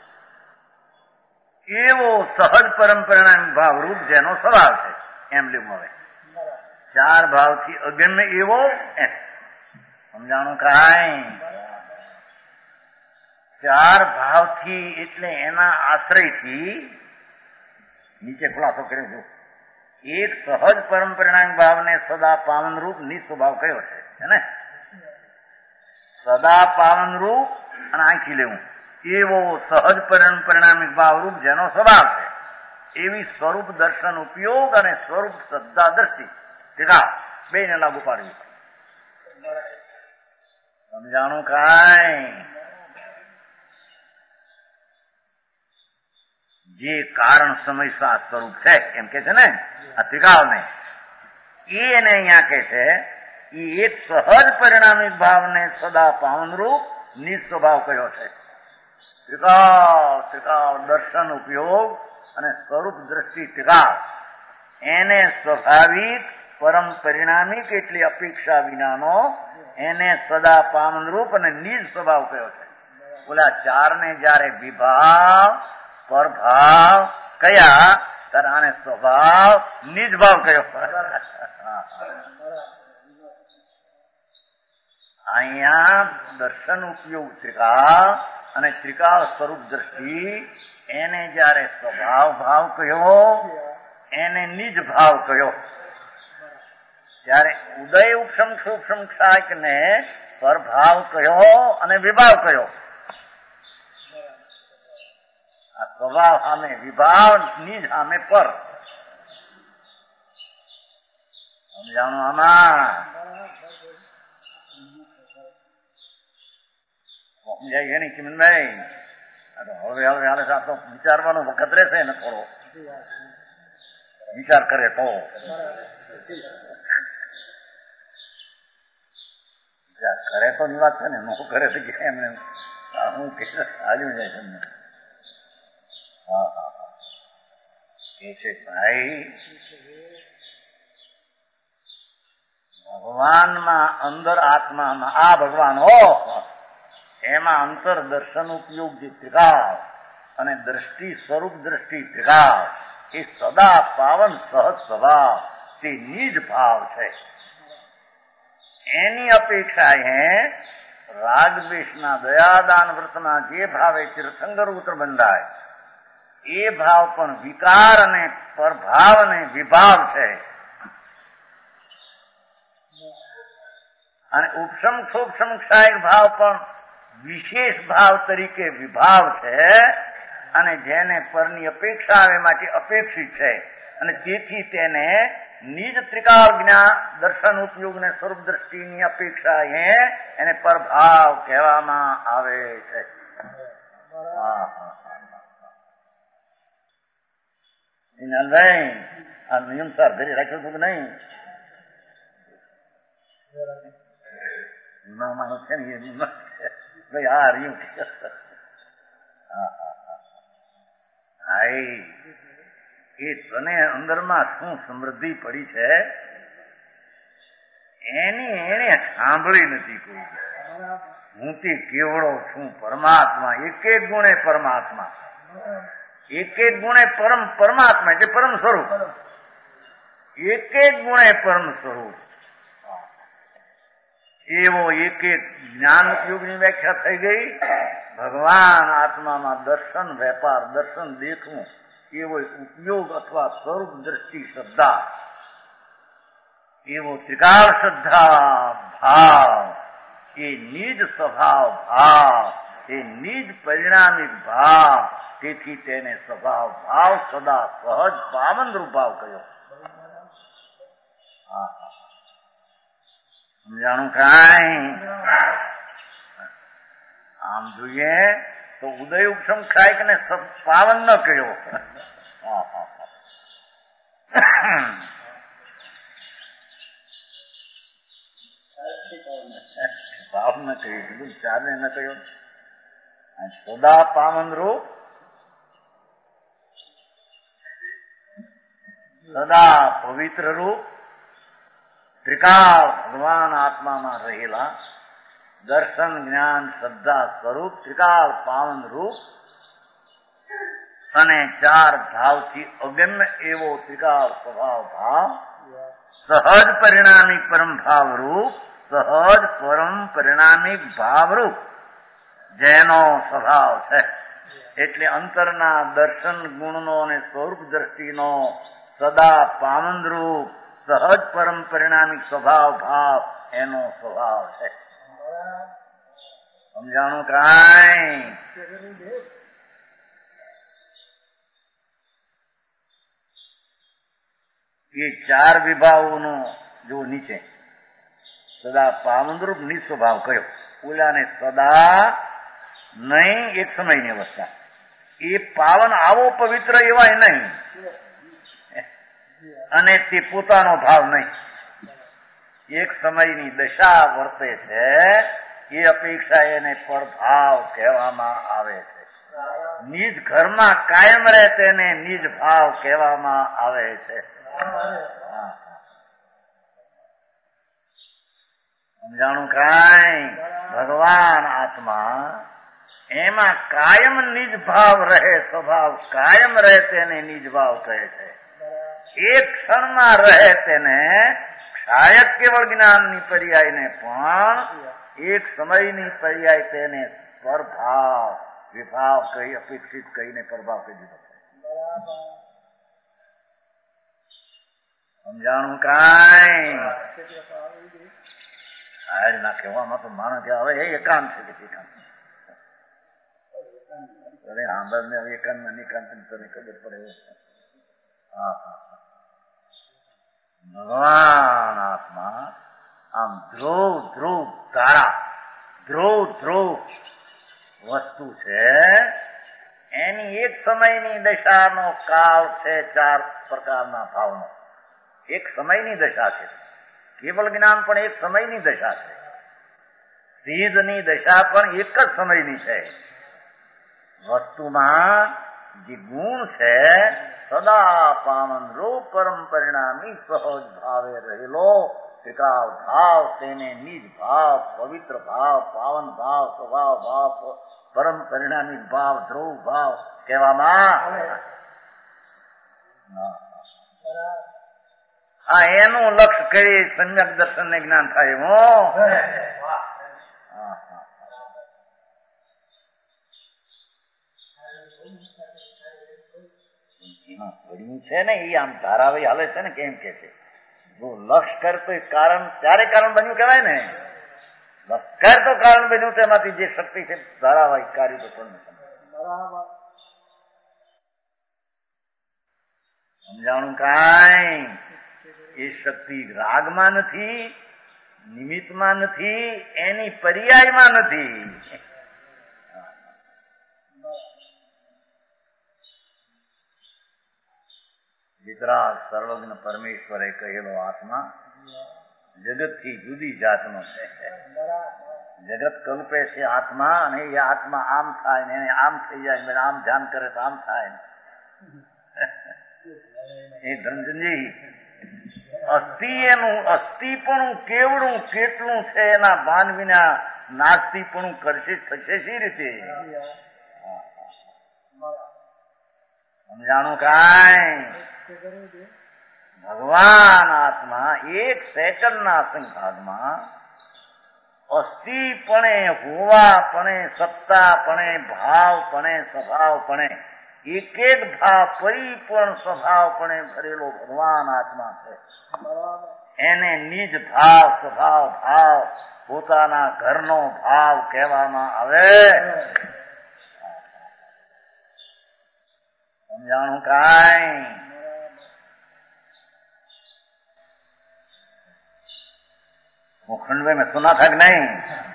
S2: એવો સહજ પરંપરાના ભાવ રૂપ જેનો સ્વભાવ છે એમ લેવું. હવે ચાર ભાવથી અગમ્ય એવો એમ સમજાણું કાંઈ? ચાર ભાવથી એટલે એના આશ્રયથી નીચે ખુલાસો કર્યો છું. એક સહજ પરંપરાના ભાવને સદા પાવન રૂપ નિસ્વભાવ કયો છે ને? સદા પાવન રૂપ અને આંખી લેવું એવો સહજ પરિણામિક ભાવ રૂપ જેનો સ્વભાવ છે એવી સ્વરૂપ દર્શન ઉપયોગ અને સ્વરૂપ શ્રદ્ધા દ્રષ્ટિ ટીકા બે ને લાગુ પાડવી. સમજાણું કાંઈ? જે કારણ સમય સાત સ્વરૂપ છે એમ કે છે ને આ ત્રિકાળ ને, એને અહીંયા કે છે એ એક સહજ પરિણામિક ભાવને સદા પાવન રૂપ નિસ્વભાવ કયો છે. ત્રિકાળ ત્રિકાળ દર્શન ઉપયોગ અને સ્વરૂપ દ્રષ્ટિ ત્રિકાળ એને સ્વાભાવિક પરમ પરિણામિક એટલી અપેક્ષા વિનાનો એને સદા પાવન રૂપ અને નિજ સ્વભાવ કયો છે. બોલા ચાર ને જયારે વિભાવ પરભાવ કયા ત્યારે આને સ્વભાવ નિજ ભાવ કયો. અહીંયા દર્શન ઉપયોગ ત્રિકાળ અને ત્રિકાળ સ્વરૂપ દ્રષ્ટિ એને જયારે સ્વભાવ ભાવ કયો એને નિજ ભાવ કયો, ત્યારે ઉદય ઉપસમ સૂક્ષ્મ ક્ષાક ને પરભાવ કયો અને વિભાવ કયો. આ સ્વભાવ સામે વિભાવ, નિજ સામે પર. સમજાણું આમાં? સમજાય છે ને કિમનભાઈ? હવે હવે હાલે તો વિચારવાનો વખત રહેશે ને, થોડો વિચાર કરે તો વિચાર કરે તો ની વાત છે ને, નો કરે તો એમને હું હાલ્યું જાય છે. હા હા હા એ છે ભાઈ ભગવાનમાં અંદર આત્મામાં આ ભગવાન હો એમાં અંતર દર્શન ઉપયોગ જે ત્રિકાળ અને દ્રષ્ટિ સ્વરૂપ દ્રષ્ટિ ત્રિકાળ એ સદા પાવન સહજ સ્વભાવ તે નિજ ભાવ છે. એની અપેક્ષા હે રાગદ્વેષના દયાદાન વ્રતના જે ભાવે તીર્થંકર ઉત્ર બંધાય એ ભાવ પણ વિકાર અને પરભાવ અને વિભાવ છે. અને ઉપસમ ક્ષોક્ષમ ક્ષાયક ભાવ પણ વિશેષ ભાવ તરીકે વિભાવ છે, અને જેને પરની અપેક્ષા આવે માટે અપેક્ષિત છે, અને તેથી તેને નિજ ત્રિકાળ જ્ઞાન દર્શન ઉપયોગ ને સ્વરૂપ દ્રષ્ટિની અપેક્ષા એને પરભાવ કહેવામાં આવે છે. નહીં આ નિયમ સર ઘરે રાખ્યો હતું કે નહીં? માણસ છે ને ભાઈ આ રહ્યું એ તને અંદરમાં શું સમૃદ્ધિ પડી છે એની એને સાંભળી નથી કોઈ. હું તે કેવડો છું પરમાત્મા, એક એક ગુણે પરમાત્મા, એક એક ગુણે પરમ પરમાત્મા એટલે પરમ સ્વરૂપ, એક એક ગુણે પરમ સ્વરૂપ. એવો એક એક જ્ઞાન ઉપયોગની વ્યાખ્યા થઈ ગઈ. ભગવાન આત્મામાં દર્શન વેપાર દર્શન દેખવું એવો ઉપયોગ અથવા સ્વરૂપ દ્રષ્ટિ શ્રદ્ધા, એવો ત્રિકાળ શ્રદ્ધા ભાવ, એ નિજ સ્વભાવ ભાવ, એ નિજ પરિણામિક ભાવ. તેથી તેને સ્વભાવ ભાવ સદા સહજ પાવન રૂપ ભાવ કહ્યો. સમજાણું કાંઈ? આમ જોઈએ તો ઉદય ઉપશમ ખાય ને પાવન ન કહ્યો. પાવન ન કહ્યું, કીધું ચારને ન કહ્યું. સદા પાવન રૂપ, સદા પવિત્ર રૂપ, ત્રિકાળ ભગવાન આત્મામાં રહેલા દર્શન જ્ઞાન શ્રદ્ધા સ્વરૂપ ત્રિકાળ પાવન રૂપ અને ચાર ભાવથી અગમ્ય એવો ત્રિકાળ સ્વભાવ ભાવ, સહજ પરિણામિક પરમ ભાવ રૂપ, સહજ પરમ પરિણામિક ભાવ રૂપ જેનો સ્વભાવ છે. એટલે અંતરના દર્શન ગુણનો અને સ્વરૂપ દ્રષ્ટિનો સદા પાવન રૂપ સહજ પરમ પરિણામિક સ્વભાવ ભાવ એનો સ્વભાવ છે. સમજાણું કાંઈ? એ ચાર વિભાગોનો જો નીચે સદા પાવનરૂપ નિસ્વભાવ કયો, ઓલાને સદા નહીં એક સમયની અવસ્થા, એ પાવન આવો પવિત્ર એવાય નહીં અને તે પોતાનો ભાવ નહીં, એક સમયની દશા વર્તે છે. એ અપેક્ષા એને પરભાવ કહેવામાં આવે છે. નિજ ઘરમાં કાયમ રહે તેને નિજ ભાવ કહેવામાં આવે છે. સમજાણું કાંઈ? ભગવાન આત્મા એમાં કાયમ નિજ ભાવ રહે, સ્વભાવ કાયમ રહે તેને નિજ ભાવ કહે છે. એક ક્ષણમાં રહે તેને ક્ષાયક કેવળ જ્ઞાનની પર્યાયને પણ એક સમયની પર્યાય તેને પરભાવ વિભાવ કહી અપેક્ષિત કહીને પરભાવ કહી દીધો. સમજાણું કાંઈ? આજ ના કહેવામાં તો માનો કે હવે એ એકાંત છે કે એકાંત અરે આંબળ ને હવે એકાંત ને નિકાંત તને ખબર પડે. હા હા ભગવાન આત્મા આમ ધ્રુવ ધ્રુવ તારા ધ્રુવ ધ્રુવ વસ્તુ છે. એની એક સમયની દશાનો કાળ છે ચાર પ્રકારના ભાવનો. એક સમયની દશા છે. કેવલ જ્ઞાન પણ એક સમયની દશા છે. સિદ્ધની દશા પણ એક જ સમયની છે. વસ્તુમાં જે ગુણ છે સદા પાવન રૂપ પરમ પરિણામી સહજ ભાવે રહેલો ત્રિકાળ ભાવ, તેને નિજ ભાવ, પવિત્ર ભાવ, પાવન ભાવ, સ્વભાવ ભાવ, પરમ પરિણામી ભાવ, ધ્રુવ ભાવ કહેવામાં. આ એનું લક્ષ્ય કરી સમ્યક દર્શન ને જ્ઞાન થાય. હો પડ્યું છે ને એ આમ ધારાવાહી હાલે છે ને કેમ કે છે જો લક્ષ કર તો કારણ ત્યારે કારણ બન્યું કહેવાય ને. લક્ષ તો કારણ બન્યું તેમાંથી જે શક્તિ છે ધારાવાહી કાર્ય તો પણ સમજાણું કાંઈ? એ શક્તિ રાગમાં નથી, નિમિત્તમાં નથી, એની પર્યાયમાં નથી. વિતરાગ સર્વજ્ઞ પરમેશ્વરે કહેલો આત્મા જગતથી જુદી જાતનો છે. જગત કલ્પે છે આત્મા, અને એ આત્મા આમ થાય ને એને આમ થઈ જાય, આમ ધ્યાન કરે તો આમ થાય. એ ધનજી અસ્થિ એનું અસ્થિપણું કેવડું કેટલું છે એના ભાન વિના નાસ્તિપણું કરશે થશે શી રીતે? સમજાણું કાંઈ? ભગવાન આત્મા એક સેકન્ડના સંઘાતમાં અસ્થિપણે, હોવાપણે, સત્તાપણે, ભાવપણે, સ્વભાવપણે, એક એક ભાવ પરિપૂર્ણ સ્વભાવપણે ભરેલો ભગવાન આત્મા છે. એને નિજ ભાવ, સ્વભાવ, ભાવ પોતાના ઘરનો ભાવ કહેવામાં આવે. સમજાણું કાંઈ? वो खंडवे में सुना था कि नहीं?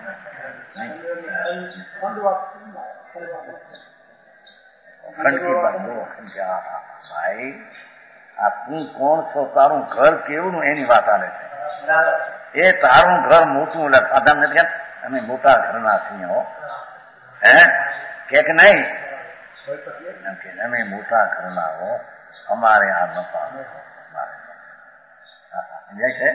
S2: खंड की बात दो खंड क्या भाई, આ તું કોણ છો, તારું ઘર કેવું એની વાત આલે છે. એ તારું ઘર મોટું, એટલે ખાધા નથી અમે મોટા ઘરના છીએ હો, હે કે નહીં? અમે મોટા ઘરના હો, અમારે આ નફા સમજાય છે.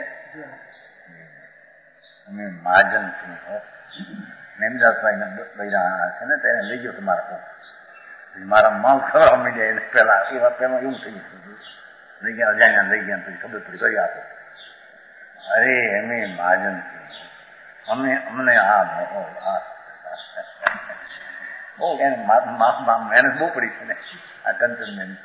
S2: અમે મહાજન છીએ હો. નેમદાસભાઈ ના બૈરા છે ને તેને લઈ ગયો તમારા મારા માલ ખરા મીડિયા એને પેલા એ વાત પેલા એવું થઈ ગયું, લઈ ગયા અજાણ્યા લઈ ગયા પછી ખબર પડી કરી આપો. અરે અમે મહાજન છીએ, અમે અમને આ બહુ એને મહેનત બહુ પડી છે ને આ કંચન.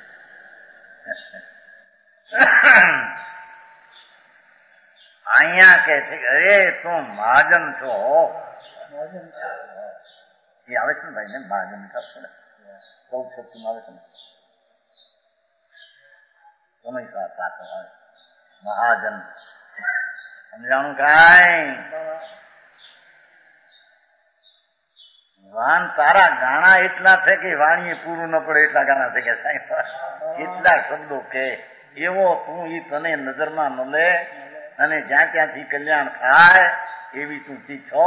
S2: અહીંયા કે છે કે અરે તું મહાજન છો, એ આવે છે ને ભાઈ ને મહાજન થશે ને ચૌદ શક્તિ આવે છે ને સમય સાથે આવે મહાજન. સમજાણું કાંઈ? વાન તારા ગાણા એટલા છે કે વાણીએ પૂરું ન પડે એટલા ગાણા છે કે સાહેબ કેટલા શબ્દો કે એવો તું ઈ તને નજરમાં ન લે અને જ્યાં ત્યાંથી કલ્યાણ થાય એવી તું ચીજ છો.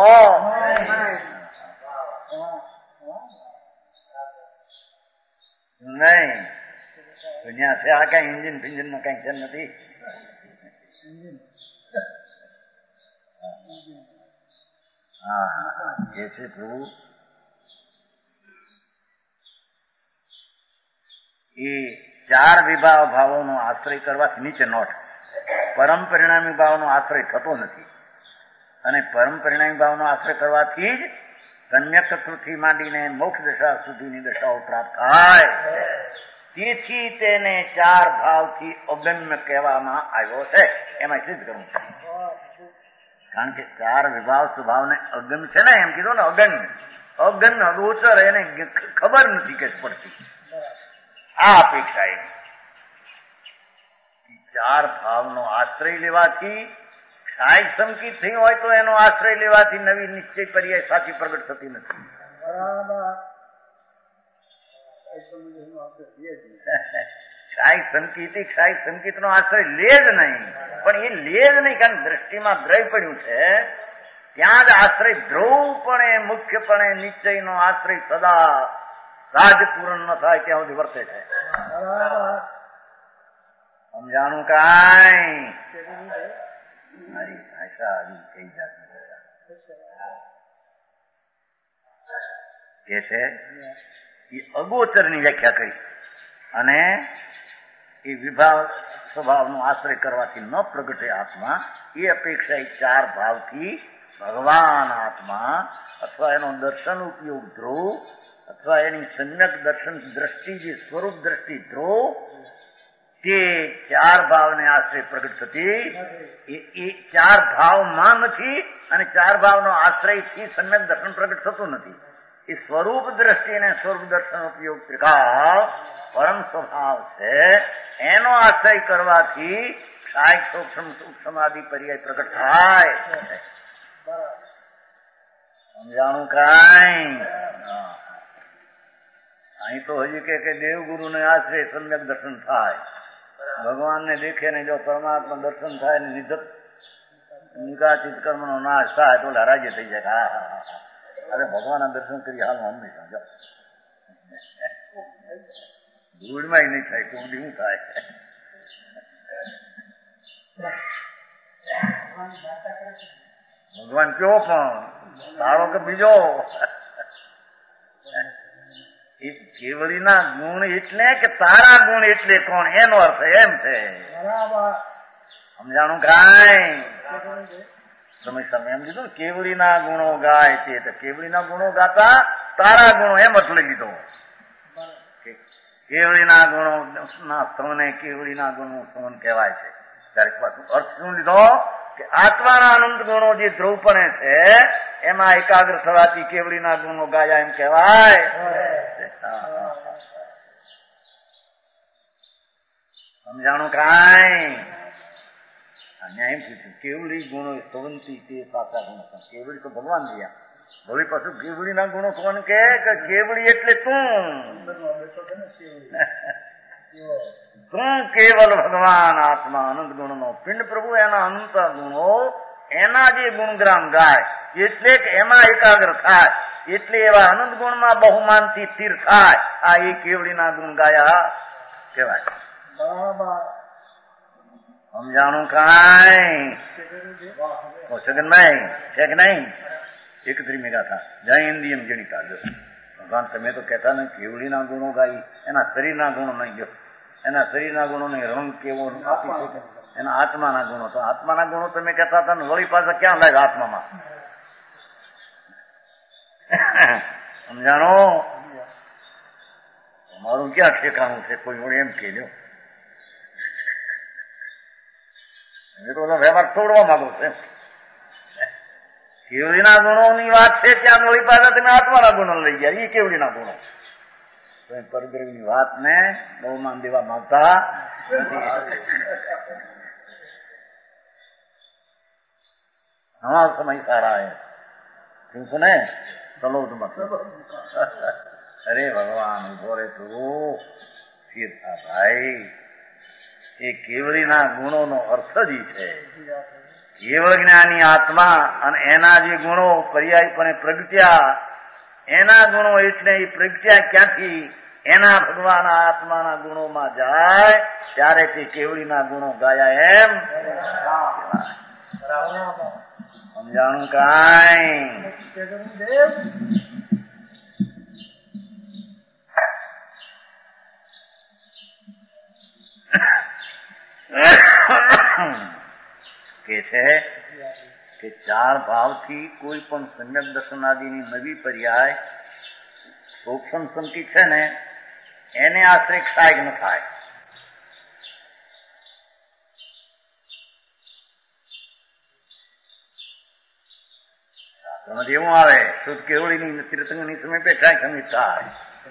S2: નહીં દુનિયા છે આ કઈ ઇન્જિન ફિન્જિન માં કઈ છે નથી. હા એ છે પ્રભુ એ ચાર વિભાવ ભાવોનો આશ્રય કરવાથી નીચે નોટ પરમ પરિણામી ભાવનો આશ્રય થતો નથી, અને પરમ પરિણામી ભાવનો આશ્રય કરવાથી જ કન્યાકત્વથી માંડીને મોક્ષ દશા સુધીની દશાઓ પ્રાપ્ત થાય. તેથી તેને ચાર ભાવથી અગમ્ય કહેવામાં આવ્યો છે. એમાં સિદ્ધ કરવું છે, કારણ કે ચાર વિભાવ સ્વભાવને અગમ્ય છે ને, એમ કીધું ને અગમ્ય અગમ્ય અગોચર એને ખબર નથી કે પડતી. આ અપેક્ષા એની ચાર ભાવનો આશ્રય લેવાથી ક્ષાય સંકિત થઈ હોય તો એનો આશ્રય લેવાથી નવી નિશ્ચય પર્યાય સાચી પ્રગટ થતી નથી. ક્ષાય સંકિત ક્ષાય સંકિત નો આશ્રય લે જ નહીં, પણ એ લે જ નહીં કારણ દ્રષ્ટિમાં દ્રવ્ય પડ્યું છે ત્યાં જ આશ્રય ધ્રુવપણે મુખ્યપણે નિશ્ચયનો આશ્રય સદા રાજ પૂર્ણ ન થાય ત્યાં સુધી વર્તે છે. સમજાણું કાંઈ? મારી ભાષા આવી કઈ જાતની કે છે એ અગોચરની વ્યાખ્યા કરી, અને એ વિભાવ સ્વભાવનો આશ્રય કરવાથી ન પ્રગટે આત્મા એ અપેક્ષા એ ચાર ભાવથી ભગવાન આત્મા અથવા એનો દર્શન ઉપયોગ ધ્રુવ અથવા એની સમ્યક દર્શન દ્રષ્ટિ જે સ્વરૂપ દ્રષ્ટિ ધ્રુવ તે ચાર ભાવને આશ્રય પ્રગટ થતી એ ચાર ભાવમાં નથી, અને ચાર ભાવનો આશ્રયથી સમ્યક દર્શન પ્રગટ થતું નથી. એ સ્વરૂપ દ્રષ્ટિ અને સ્વરૂપ દર્શન ઉપયોગ ત્રિકાળ પરમ સ્વભાવ છે, એનો આશ્રય કરવાથી થાય સૂક્ષ્મ સૂક્ષ્મ આદિ પર્યાય પ્રગટ થાય સમજાણું કાંઈ અહીં તો હજી કે દેવગુરુ ને આશ્રય સમ્યક દર્શન થાય ભગવાન ને દેખે ને જો પરમાત્મા દર્શન થાય ને નિધક નિકાચિત કર્મ નો નાશ થાય તો રાજ્ય થઈ જાય હા હા હા અરે ભગવાન દર્શન કરી હાલ હંમેશા જો ધૂળમાં નહીં થાય કુંડી શું થાય ભગવાન કયો પણ તારો કે બીજો એ કેવળીના ગુણ એટલે કે તારા ગુણ એટલે કોણ એનો અર્થ એમ છે સમજાણું કાંઈ તમે સમય એમ કીધું કેવળીના ગુણો ગાય છે તો કેવળીના ગુણો ગાતા તારા ગુણો એમ અર્થ લઈ લીધો કેવળીના ગુણો ના સ્તવને કેવળીના ગુણો સ્તવન કહેવાય છે ત્યારે પાછું અર્થ શું લીધો કે આત્માના અનંત ગુણો જે ધ્રુવપણે છે એમાં એકાગ્ર થવાથી કેવળીના ગુણો ગાયા એમ કહેવાય સમજાણું કાંઈ અહીંયા એમ પૂછ્યું કેવળી ગુણો સ્તવંતી તે સાચા ગુણો કેવળી તો ભગવાન રહ્યા ભલે પાછું કેવળીના ગુણો કોણ કે કેવળી એટલે તું તું કેવલ ભગવાન આત્મા અનંત ગુણ નો પિંડ પ્રભુ એના અનંત ગુણો એના જે ગુણગ્રામ ગાય એટલે કે એમાં એકાગ્ર થાય એટલે એવા અનંત ગુણમાં બહુમાનથી સ્થિર થાય આ એ કેવળીના ગુણ ગાયા કહેવાય સમજાણું કાંઈ સગનભાઈ છે કે નહીં એકત્રી મેગા था जय हिंदी एम जणी काढो भगवान તમે તો કહેતા ને કેવળીના ગુણો ગાઈ એના શરીરના ગુણો નહીં ગયો એના શરીરના ગુણો ને રંગ કેવો આપી શકે એના આત્માના ગુણો તો આત્માના ગુણો તમે કહેતા હતા ને વળી પાછા ક્યાં લાગે આત્મામાં સમજાણો તમારું ક્યાં ઠેકાણું છે કોઈ વળી એમ કહેજો એ તો વ્યવહાર તોડવા માંગો છે કેવળીના ગુણોની વાત છે ત્યાં વળી પાછા તમે આત્માના ગુણો લઈ ગયા એ કેવળીના ગુણો પરબ્રહ્મની વાત ને બહુ માન દેવા માંગતા हमारा समय सारा है ठीक है ने चलो तुम अरे भगवान बोले तो फिर था भाई ये केवलीના ગુણોનો અર્થ જ છે કેવળ જ્ઞાની આત્મા અને એના જે ગુણો પર્યાયપણે પ્રગટ્યા એના ગુણો એટલે એ પ્રગટ્યા ક્યાંથી એના ભગવાન આત્માના ગુણોમાં જાય ત્યારે તે કેવળીના ગુણો ગાયા એમ સમજાણું કાંઈ કે છે કે ચાર ભાવથી કોઈ પણ સમ્યક દર્શન આદિની નવી પર્યાય સૂક્ષ્મ સંકિત છે ને એને આશ્રય ક્ષાય ન થાય એવું આવે શુદ્ધ કેવળીની તીર્થંગની સમય બેઠા સમિત થાય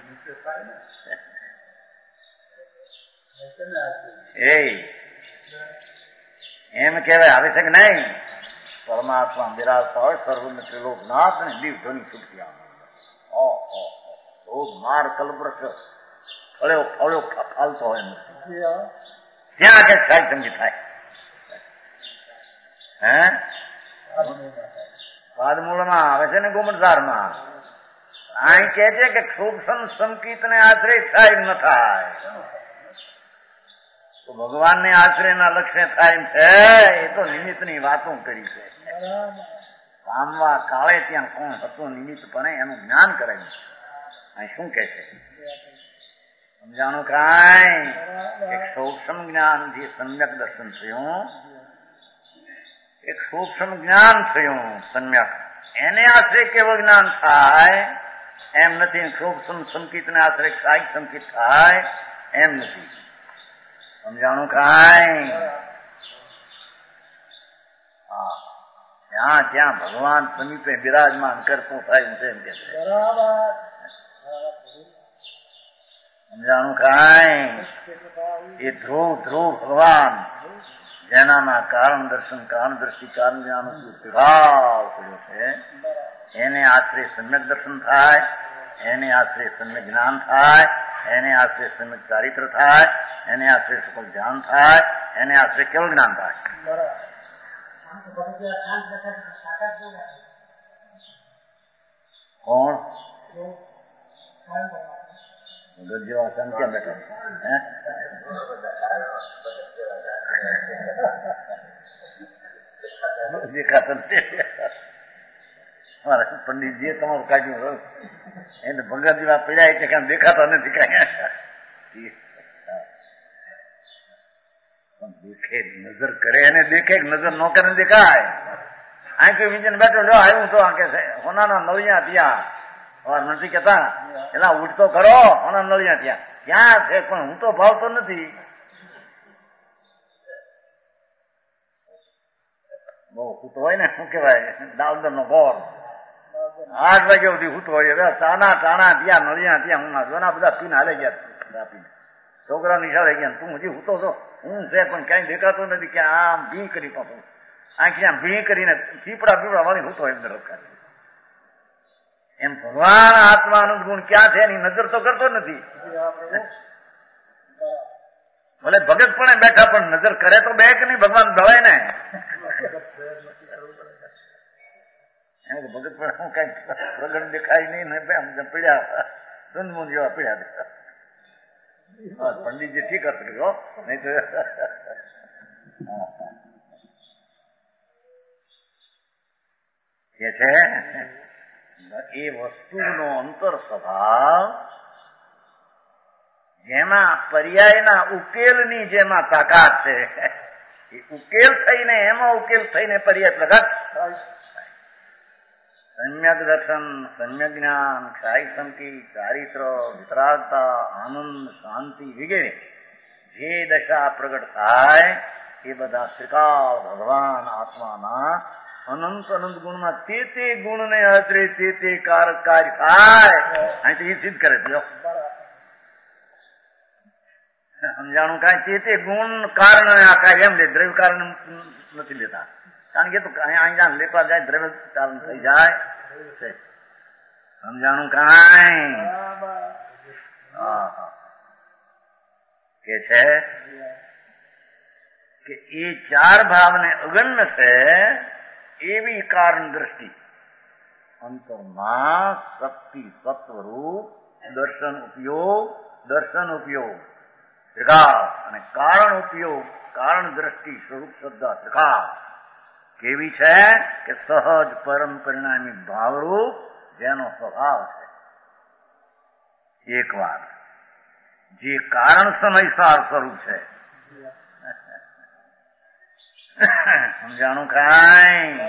S2: એ એમ કહેવાય આવે છે કે નહીં પરમાત્મા બિરાજતા હોય સર્વને ત્રિલોકનાથ અને દીવ ધ્વનિ છૂટતી માર કલ્પવૃક્ષ ફળ્યો ફળ્યો ફાલતો હોય ત્યાં કે સાહેબ સમજી થાય હે પાદમૂળમાં આવે છે ને ગોમતસારમાં અહીં કે છે કે સૂક્ષ્મ સંકિત ને આશ્રય થાય ન થાય તો ભગવાન ને આશ્રયના લક્ષ્ય થાય છે એ તો નિમિત્તની વાતો કરી છે કામવા કાળે ત્યાં કોણ હતું નિમિત્તપણે એનું જ્ઞાન કરાયું અહીં શું કે છે સમજાણું કાંઈ એક સૂક્ષ્મ જ્ઞાન જે સમ્યક દર્શન થયું એક સૂક્ષ્મ જ્ઞાન થયું સમ્યક એને આશ્રય કેવું જ્ઞાન થાય એમ નથી સૂક્ષ્મ સંકિત ને આશ્રય સાહિક સંકિત થાય એમ નથી સમજાણું કાંઈ હા ત્યાં ત્યાં ભગવાન સમીપે બિરાજમાન કરતું થાય છે એમ કે સમજાણું કાંઈ એ ધ્રુવ ધ્રુવ ભગવાન એનામાં કારણ દર્શન, કારણ દ્રષ્ટિ, કારણ જ્ઞાન વિભાવ કર્યો છે. એને આશ્રય સમ્યક દર્શન થાય, એને આશ્રય સમ્યક જ્ઞાન થાય, એને આશ્રય સમ્યક ચારિત્ર થાય, એને આશ્રય સકલ ધ્યાન થાય, એને આશ્રય કેવળ જ્ઞાન થાય. કોણ ભગત જેવા સંત ક્યાં બેઠા દેખાતો મારા પંડિતજીએ તમારું કાઢ્યું એને ભગત જેવા પીડાય છે કામ દેખાતા નથી કઈ. દેખે નજર કરે એને દેખે, નજર નો કરે દેખાય. આંખી વિજન બેઠો લો આવ્યું તો આંકે છે હોનાના નળિયા ત્યાં નથી કેતા એલા ઉઠતો ખરો હોના નળિયા ત્યાં ક્યાં છે પણ હું તો ભાવતો નથી. બહુ હૂતો હોય ને શું કેવાય દાઉદર નો ગોર આઠ વાગ્યા સુધી હૂતો હોય. હવે ચાના ટાણા ત્યાં નળિયા ત્યાં હું જોના બધા પીને હાલે ગયા પીને છોકરા નિશાળે ગયા. તું હજી હૂતો છો? હું છે પણ ક્યાંય દેખાતો નથી. ક્યાં આમ ભી કરી પાછું આંખી આમ ભી કરીને ચીપડા પીપડા વાળી હૂતો એમ રખા. એમ ભગવાન આત્માનું ગુણ ક્યાં છે એની નજર તો કરતો નથી. ભલે ભગત પણ બેઠા પણ નજર કરે તો બે કે નહીં ભગવાન દવાય ને. ભગત પણ શું કઈ પ્રગટ દેખાય નહીં ને પીડ્યા દંદમું જેવા પીડ્યા. પંડિતજી ઠીક હતું નહીં તો કે છે એ વસ્તુનો અંતર સ્વભાવ જેમાં પર્યાયના ઉકેલની જેમાં તાકાત છે એ ઉકેલ થઈને એમાં ઉકેલ થઈને પર્યાય પ્રગટ. સમ્યક દર્શન, સમ્યક જ્ઞાન, ક્ષાય સંકી, ચારિત્ર, વિતરાગતા, આનંદ, શાંતિ વગેરે જે દશા પ્રગટ થાય એ બધા શ્રીકાળ ભગવાન આત્માના અનંત અનંત ગુણમાં તે તે ગુણને આશરે તે તે કારક કાર્ય થાય. અહીં તો એ સિદ્ધ કરે છે સમજાણું કાંઈ તે તે ગુણ કારણ આ કાર્ય એમ લે દ્રવ્ય કારણ નથી લેતા. કારણ કે તો અહીંયા લેવા જાય દ્રવ્ય કારણ થઈ જાય છે. સમજાણું કાંઈ કે છે કે એ ચાર ભાવને અગમ્ય છે એવી કારણ દ્રષ્ટિ અંતરમાં શક્તિ સત્વરૂપ દર્શન ઉપયોગ, દર્શન ઉપયોગ ત્રિકાળ અને કારણ ઉપયોગ કારણ દ્રષ્ટિ સ્વરૂપ શ્રદ્ધા ત્રિકાળ કેવી છે કે સહજ પરમ પરિણામી ભાવરૂપ જેનો સ્વભાવ છે. એક વાત જે કારણ સમયસાર સ્વરૂપ છે. સમજાણું કાંઈ?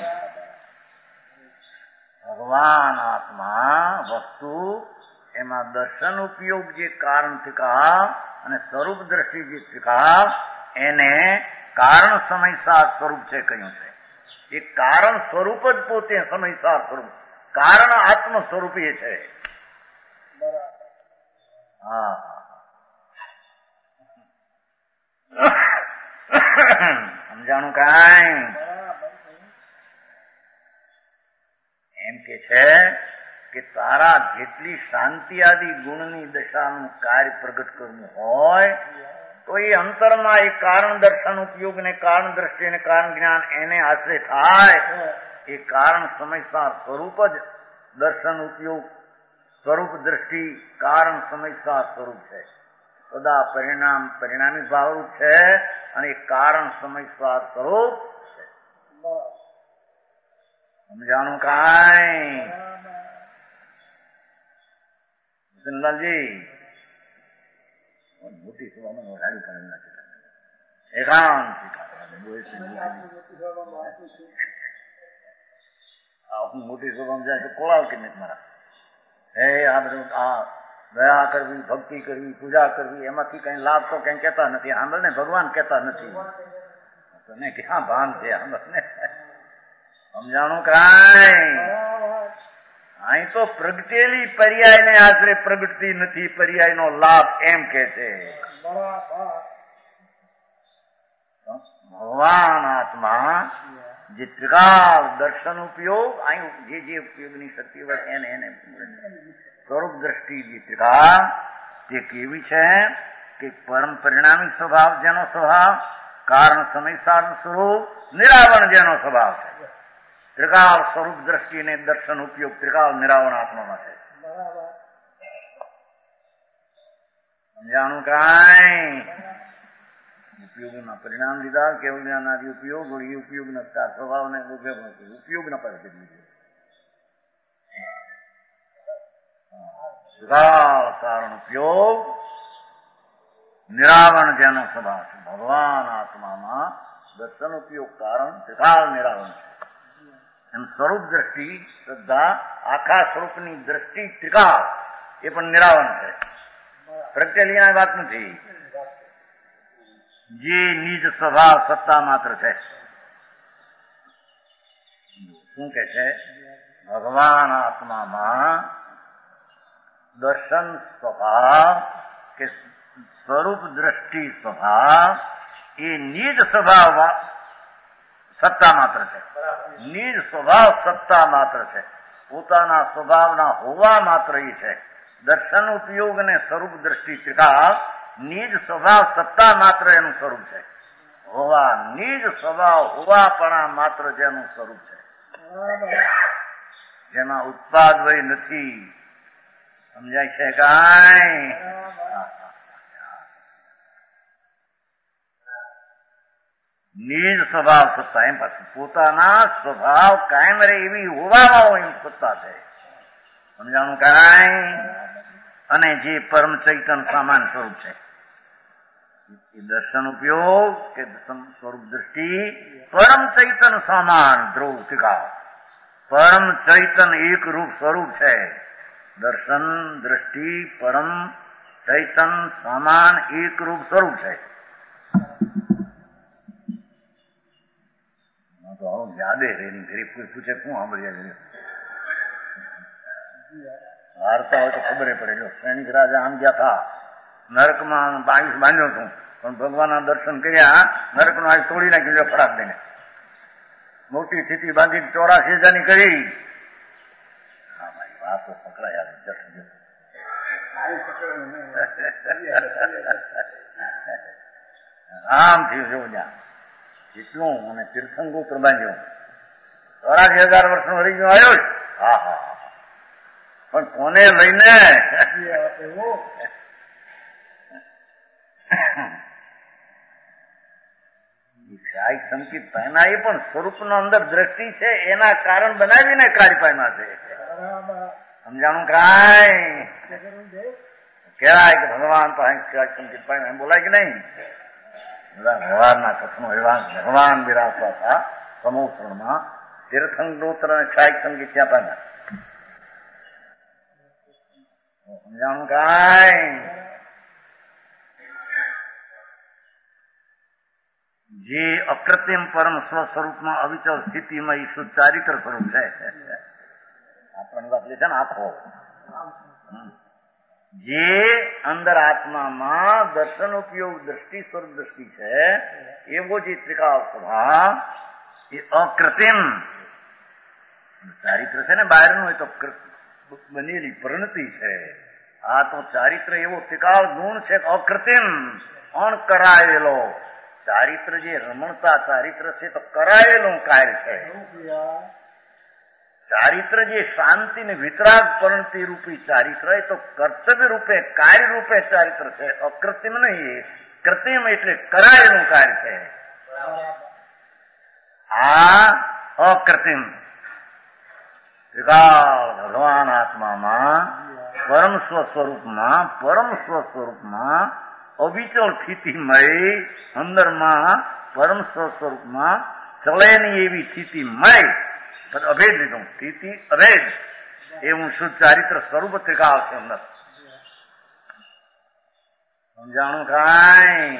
S2: ભગવાન આત્મા વસ્તુ એમાં દર્શન ઉપયોગ જે કારણ ત્રિકાળ અને સ્વરૂપ દ્રષ્ટિ જે ત્રિકાળ એને કારણ સમયસાર સ્વરૂપ છે કહ્યું છે. એ કારણ સ્વરૂપ જ પોતે સમયસાર સ્વરૂપ, કારણ આત્મ સ્વરૂપ એ છે. હા સમજાણું કાંઈ? એમ કે છે કે તારા જેટલી શાંતિ આદિ ગુણની દશાનું કાર્ય પ્રગટ કરવું હોય તો એ અંતરમાં એ કારણ દર્શન ઉપયોગ ને કારણ દ્રષ્ટિ ને કારણ જ્ઞાન એને આશ્રય થાય. એ કારણ સમયસાર સ્વરૂપ જ દર્શન ઉપયોગ સ્વરૂપ દ્રષ્ટિ કારણ સમયસાર સ્વરૂપ છે. સદા પરિણામ પરિણામી ભાવરૂપ છે અને એ કારણ સમયસાર સ્વરૂપ છે. સમજાણું કાંઈ? જનલાલજી મોટી સભામાં ગાડી કાઢી નાખી એકાંત મોટી સભામાં જાય તો કોળાવ કે નથી મારા. હે આ બધું આ દયા કરવી, ભક્તિ કરવી, પૂજા કરવી એમાંથી કઈ લાભ તો કઈ કહેતા નથી. સાંભળને ભગવાન કહેતા નથી. તને ક્યાં ભાન છે? સાંભળને સમજાણું કાંઈ? અહીં તો પ્રગટેલી પર્યાય ને આશરે પ્રગટતી નથી. પર્યાય નો લાભ એમ કે છે. ભગવાન આત્મા જે ત્રિકાળ દર્શન ઉપયોગ અહીં જે જે ઉપયોગની શક્તિ હોય એને એને સ્વરૂપ દ્રષ્ટિ જે ત્રિકાળ તે કેવી છે કે પરમ પરિણામી સ્વભાવ જેનો સ્વભાવ કારણ સમય સાધન સ્વરૂપ નિરાવરણ જેનો સ્વભાવ છે. ત્રિકાળ સ્વરૂપ દ્રષ્ટિ ને દર્શન ઉપયોગ ત્રિકાળ નિરાવરણ આત્મામાં છે. સમજાણું કાંઈ ઉપયોગના પરિણામ લીધા કેવલ જ્ઞાનાદિ ઉપયોગ એ ઉપયોગના સ્વભાવને ઉપયોગના પર કારણ ઉપયોગ નિરાવરણ જેનો સ્વભાવ છે. ભગવાન આત્મામાં દર્શન ઉપયોગ કારણ ત્રિકાળ નિરાવરણ છે. એમ સ્વરૂપ દ્રષ્ટિ શ્રદ્ધા આખા સ્વરૂપની દ્રષ્ટિ ત્રિકાળ એ પણ નિરાવરણ છે. પ્રત્યેલી વાત નથી. જે નિજ સ્વભાવ સત્તા માત્ર છે. શું કે છે? ભગવાન આત્મામાં દર્શન સ્વભાવ કે સ્વરૂપ દ્રષ્ટિ સ્વભાવ એ નિજ સ્વભાવ સત્તા માત્ર છે. નિજ સ્વભાવ સત્તા માત્ર છે. પોતાના સ્વભાવના હોવા માત્ર એ છે. દર્શન ઉપયોગ અને સ્વરૂપ દ્રષ્ટિ ત્રિકાળ નિજ સ્વભાવ સત્તા માત્ર એનું સ્વરૂપ છે. હોવા નિજ સ્વભાવ હોવાપણા માત્ર જેનું સ્વરૂપ છે. જેમાં ઉત્પાદ વય નથી. સમજાય છે કાંઈ? નિજ સ્વભાવ સત્તા એમ પાછું પોતાના સ્વભાવ કાયમ રહે એવી હોવામાં એમ સત્તા છે. સમજાણું કાંઈ? અને જે પરમ ચૈતન સામાન સ્વરૂપ છે એ દર્શન ઉપયોગ કે સ્વરૂપ દ્રષ્ટિ પરમ ચૈતન સામાન ધ્રુવ ટીકા પરમ ચૈતન એક રૂપ સ્વરૂપ છે. દર્શન દ્રષ્ટિ પરમ ચૈતન સામાન એક રૂપ સ્વરૂપ છે. તો યાદે રેની ગરીબ કોઈ પૂછે શું સાંભળ્યા વાર્તા હોય તો ખબર પડે. સૈનિક રાજા આમ ગયા હતા નરકમાં બાવીસ બાંધ્યો છું પણ ભગવાનના દર્શન કર્યા નરકનો આજ તોડી નાખ્યો ખરાબ દઈને મોટી સ્થિતિ બાંધી ચોરાસી હજારની કરી. હા ભાઈ વાતો પકડાયા આમ થયું જોવું ત્યાં જેટલું અને તીર્થંગોત્ર બાંધ્યો ચોરાસી હજાર વર્ષનો હરી ગયો આવ્યો. હા હા પણ કોને લઈને? ગાય સંકિત પહેના એ પણ સ્વરૂપનો અંદર દ્રષ્ટિ છે એના કારણ બનાવીને કાર્ય પામ્યા છે. સમજાણું કાંઈ? કહેવાય કે ભગવાન પાસે સંકિત પામ્યા એમ બોલાય કે નહીં? બધા વ્યવહારના કથનો એવા ભગવાન બિરાજતા હતા સમોસરમાં તીર્થંગોત્ર અને ક્ષાય સંગીત ત્યાં પામ્યા. સમજાણું કાંઈ? જે અકૃત્રિમ પરમ સ્વ સ્વરૂપમાં અવિચલ સ્થિતિમાં ઈ શુદ્ધ ચારિત્ર સ્વરૂપ છે. આપણને વાત લે છે ને આખો જે અંદર આત્મામાં દર્શન ઉપયોગ દ્રષ્ટિ સ્વરૂપ દ્રષ્ટિ છે એવો જે ત્રિકાળ સ્વભાવ એ અકૃત્રિમ ચારિત્ર છે ને બહારનું હોય તો બનેલી પરિણતિ છે. આ તો ચારિત્ર એવો ત્રિકાળ ગુણ છે અકૃત્રિમ અણકરાયેલો. ચારિત્ર જે રમણતા ચારિત્ર છે તો કરાયેલું કાર્ય છે. ચારિત્ર જે શાંતિ ને વિતરાગ પરિણતિ રૂપી ચારિત્ર એ તો કર્તવ્ય રૂપે કાર્ય રૂપે ચારિત્ર છે. અકૃત્રિમ નહીં, કૃત્રિમ એટલે કરાયેલું કાર્ય છે. આ અકૃત્રિમ ભગવાન આત્મામાં પરમ સ્વ સ્વરૂપમાં પરમ સ્વ સ્વરૂપમાં અવિચળ સ્થિતિમય અંદરમાં પરમ સ્વ સ્વરૂપમાં ચલેની એવી સ્થિતિમય અભેદ લીધું સ્થિતિ અભેદ એવું શુદ્ધ ચારિત્ર સ્વરૂપ ત્રિકાળ છે અંદર. સમજાણું કાંઈ?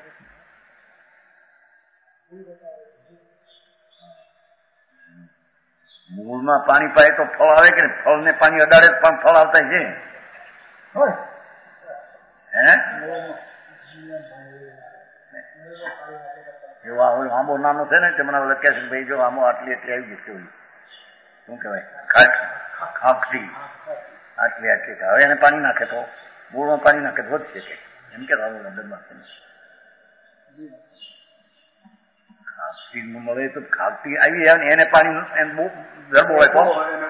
S2: મૂળમાં પાણી પાય તો ફળ આવે કે ફળ ને પાણી અડાડે પણ ફળ આવતા છે. હે એવા આંબો નાનો છે ને તે મને લખે છે ભાઈ જો આંબો આટલી એટલી આવી જશે શું કહેવાય ખાખટી આટલી આટલી હવે એને પાણી નાખે તો મૂળમાં પાણી નાખે તો વધશે કે એમ કે ખાખટી મળે તો ખાખટી આવી આવે ને એને પાણી એને બહુ ગરબો હોય તો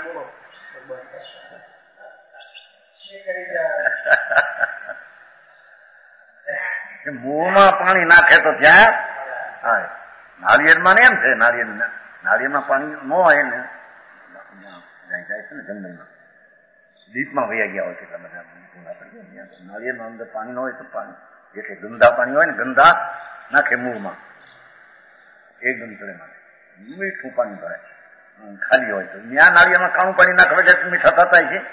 S2: મૂળમાં પાણી નાખે તો ત્યાં હા નાળિયેરમાં ને એમ છે નાળિયેર નાળિયેરમાં પાણી ન હોય ને જાય છે ને જંગલમાં દીપમાં વૈયા ગયા હોય કેટલા બધા નાળિયેરમાં અંદર પાણી ન હોય તો પાણી એટલે ગંદા પાણી હોય ને ગંદા નાખે મૂળમાં એક ગંતળે નાખે મીઠું પાણી ભરાય ખાલી હોય તો ત્યાં નાળિયેરમાં કાળું પાણી નાખવા જાય મીઠા થતા છે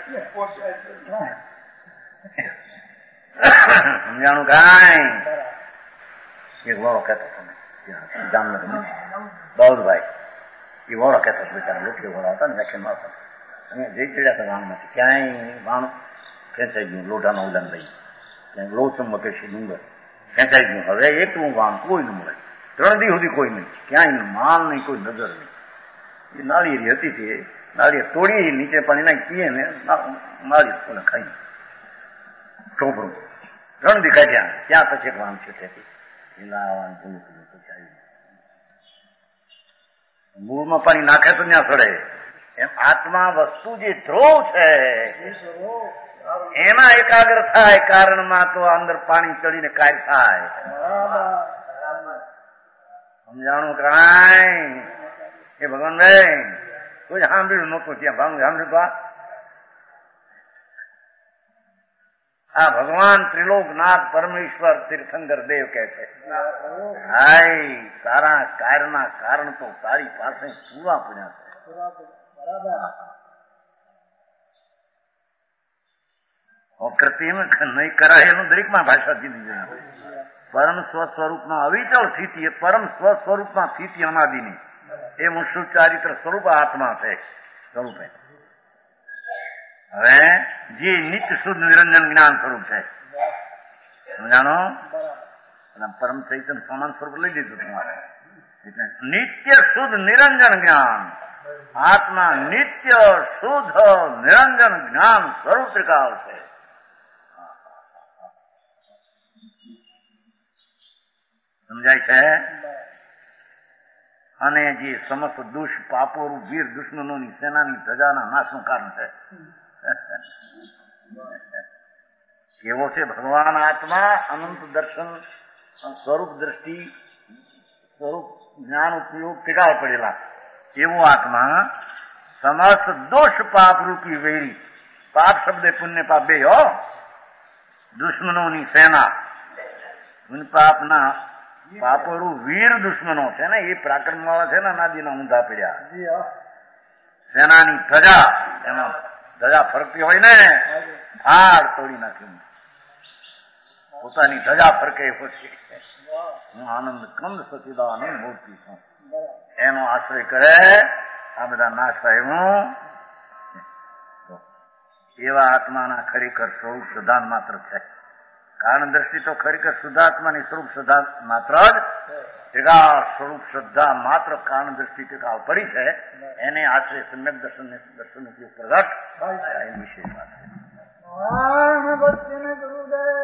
S2: સમજાણું કાંઈ એક વાળો કહેતો તમે જામનગર બાઉદભાઈ એ વાળો કહેતો બિચારા લોટલી વાળા હતા ને વ્યાખ્યાનમાં હતા અમે જઈ ચડ્યા હતા વાણમાંથી ક્યાંય વાણ ખેંચાઈ ગયું લોઢાના ઉદાન લઈ ક્યાંય લો ચમકે છે ડુંગર ખેંચાઈ ગયું હવે એકલું વાણ કોઈ ન મળે ત્રણ દી સુધી કોઈ નહીં ક્યાંય માલ નહીં કોઈ નજર નહીં એ નાળિયેરી હતી તે નાળિયેર તોડી નીચે પાણી નાખી પીએ ને નાળિયેર કોને ખાઈ ચોપડું ત્રણ દી કાઢ્યા ત્યાં પછી એક વાણ છે તેથી મૂળમાં પાણી નાખે તો ત્યાં સડે એમ આત્મા વસ્તુ જે ધ્રુવ છે એમાં એકાગ્ર થાય કારણમાં તો અંદર પાણી ચડીને કાર્ય થાય સમજાણું કાંઈ એ ભગવાન ભાઈ કોઈ સાંભળ્યું નહોતું ત્યાં ભાંગ સાંભળ્યું આ ભગવાન ત્રિલોકનાથ પરમેશ્વર તીર્થંકર દેવ કે છે હાય તારા કાર્યના કારણ તો તારી પાસે પૂરા પડ્યા છે કૃત્રિમ નહીં કરાય એનું દરેકમાં ભાષા દીધી પરમ સ્વસ્વરૂપમાં અવિચળ સ્થિતિ એ પરમ સ્વસ્વરૂપમાં સ્થિતિ અનાદિની એ મુશ્રુત ચારિત્ર સ્વરૂપ આત્મા છે સ્વરૂપે હવે જે નિત્ય શુદ્ધ નિરંજન જ્ઞાન સ્વરૂપ છે સમજાણો પરમ ચૈતન્ય સમાન સ્વરૂપ લઈ લીધું તમારે એટલે નિત્ય શુદ્ધ નિરંજન જ્ઞાન આત્મા નિત્ય શુદ્ધ નિરંજન જ્ઞાન સ્વરૂપ ત્રિકાળ છે સમજાય છે અને જે સમસ્ત દુષ પાપો વીર દુશ્મનોની સેનાની ધજાના નાશનું કારણ છે કેવો છે ભગવાન આત્મા અનંત દર્શન સ્વરૂપ દ્રષ્ટિ સ્વરૂપ જ્ઞાન ઉપયોગ ટીકાળ પડેલા એવો આત્મા સમસ્ત દોષ પાપ રૂપી વેરી પાપ શબ્દે પુણ્ય પાપ બે હો દુશ્મનોની સેના પાપના પાપોરું વીર દુશ્મનો છે ને એ પ્રાકરણ વાળા છે ને નાદીના ઊંધા પડ્યા સેનાની ધજા એમાં ધજા ફરકતી હોય ને હાડ તોડી નાખી પોતાની ધજા ફરકે પછી હું આનંદ કંદ સચિદાનંદ મૂર્તિ છું એનો આશ્રય કરે આ બધા નાશ થાય હું એવા આત્માના ખરેખર સ્વરૂપ સિદ્ધાંત માત્ર છે કારણ દ્રષ્ટિ તો ખરેખર શુદ્ધાત્માની સ્વરૂપ શ્રદ્ધા માત્ર જ ટીકા સ્વરૂપ શ્રદ્ધા માત્ર કારણ દ્રષ્ટિ ટીકા પડી છે એને આશ્રય સમ્યક દર્શન દર્શન ઉપયોગ પ્રગટ એ વિશેષ વાત છે.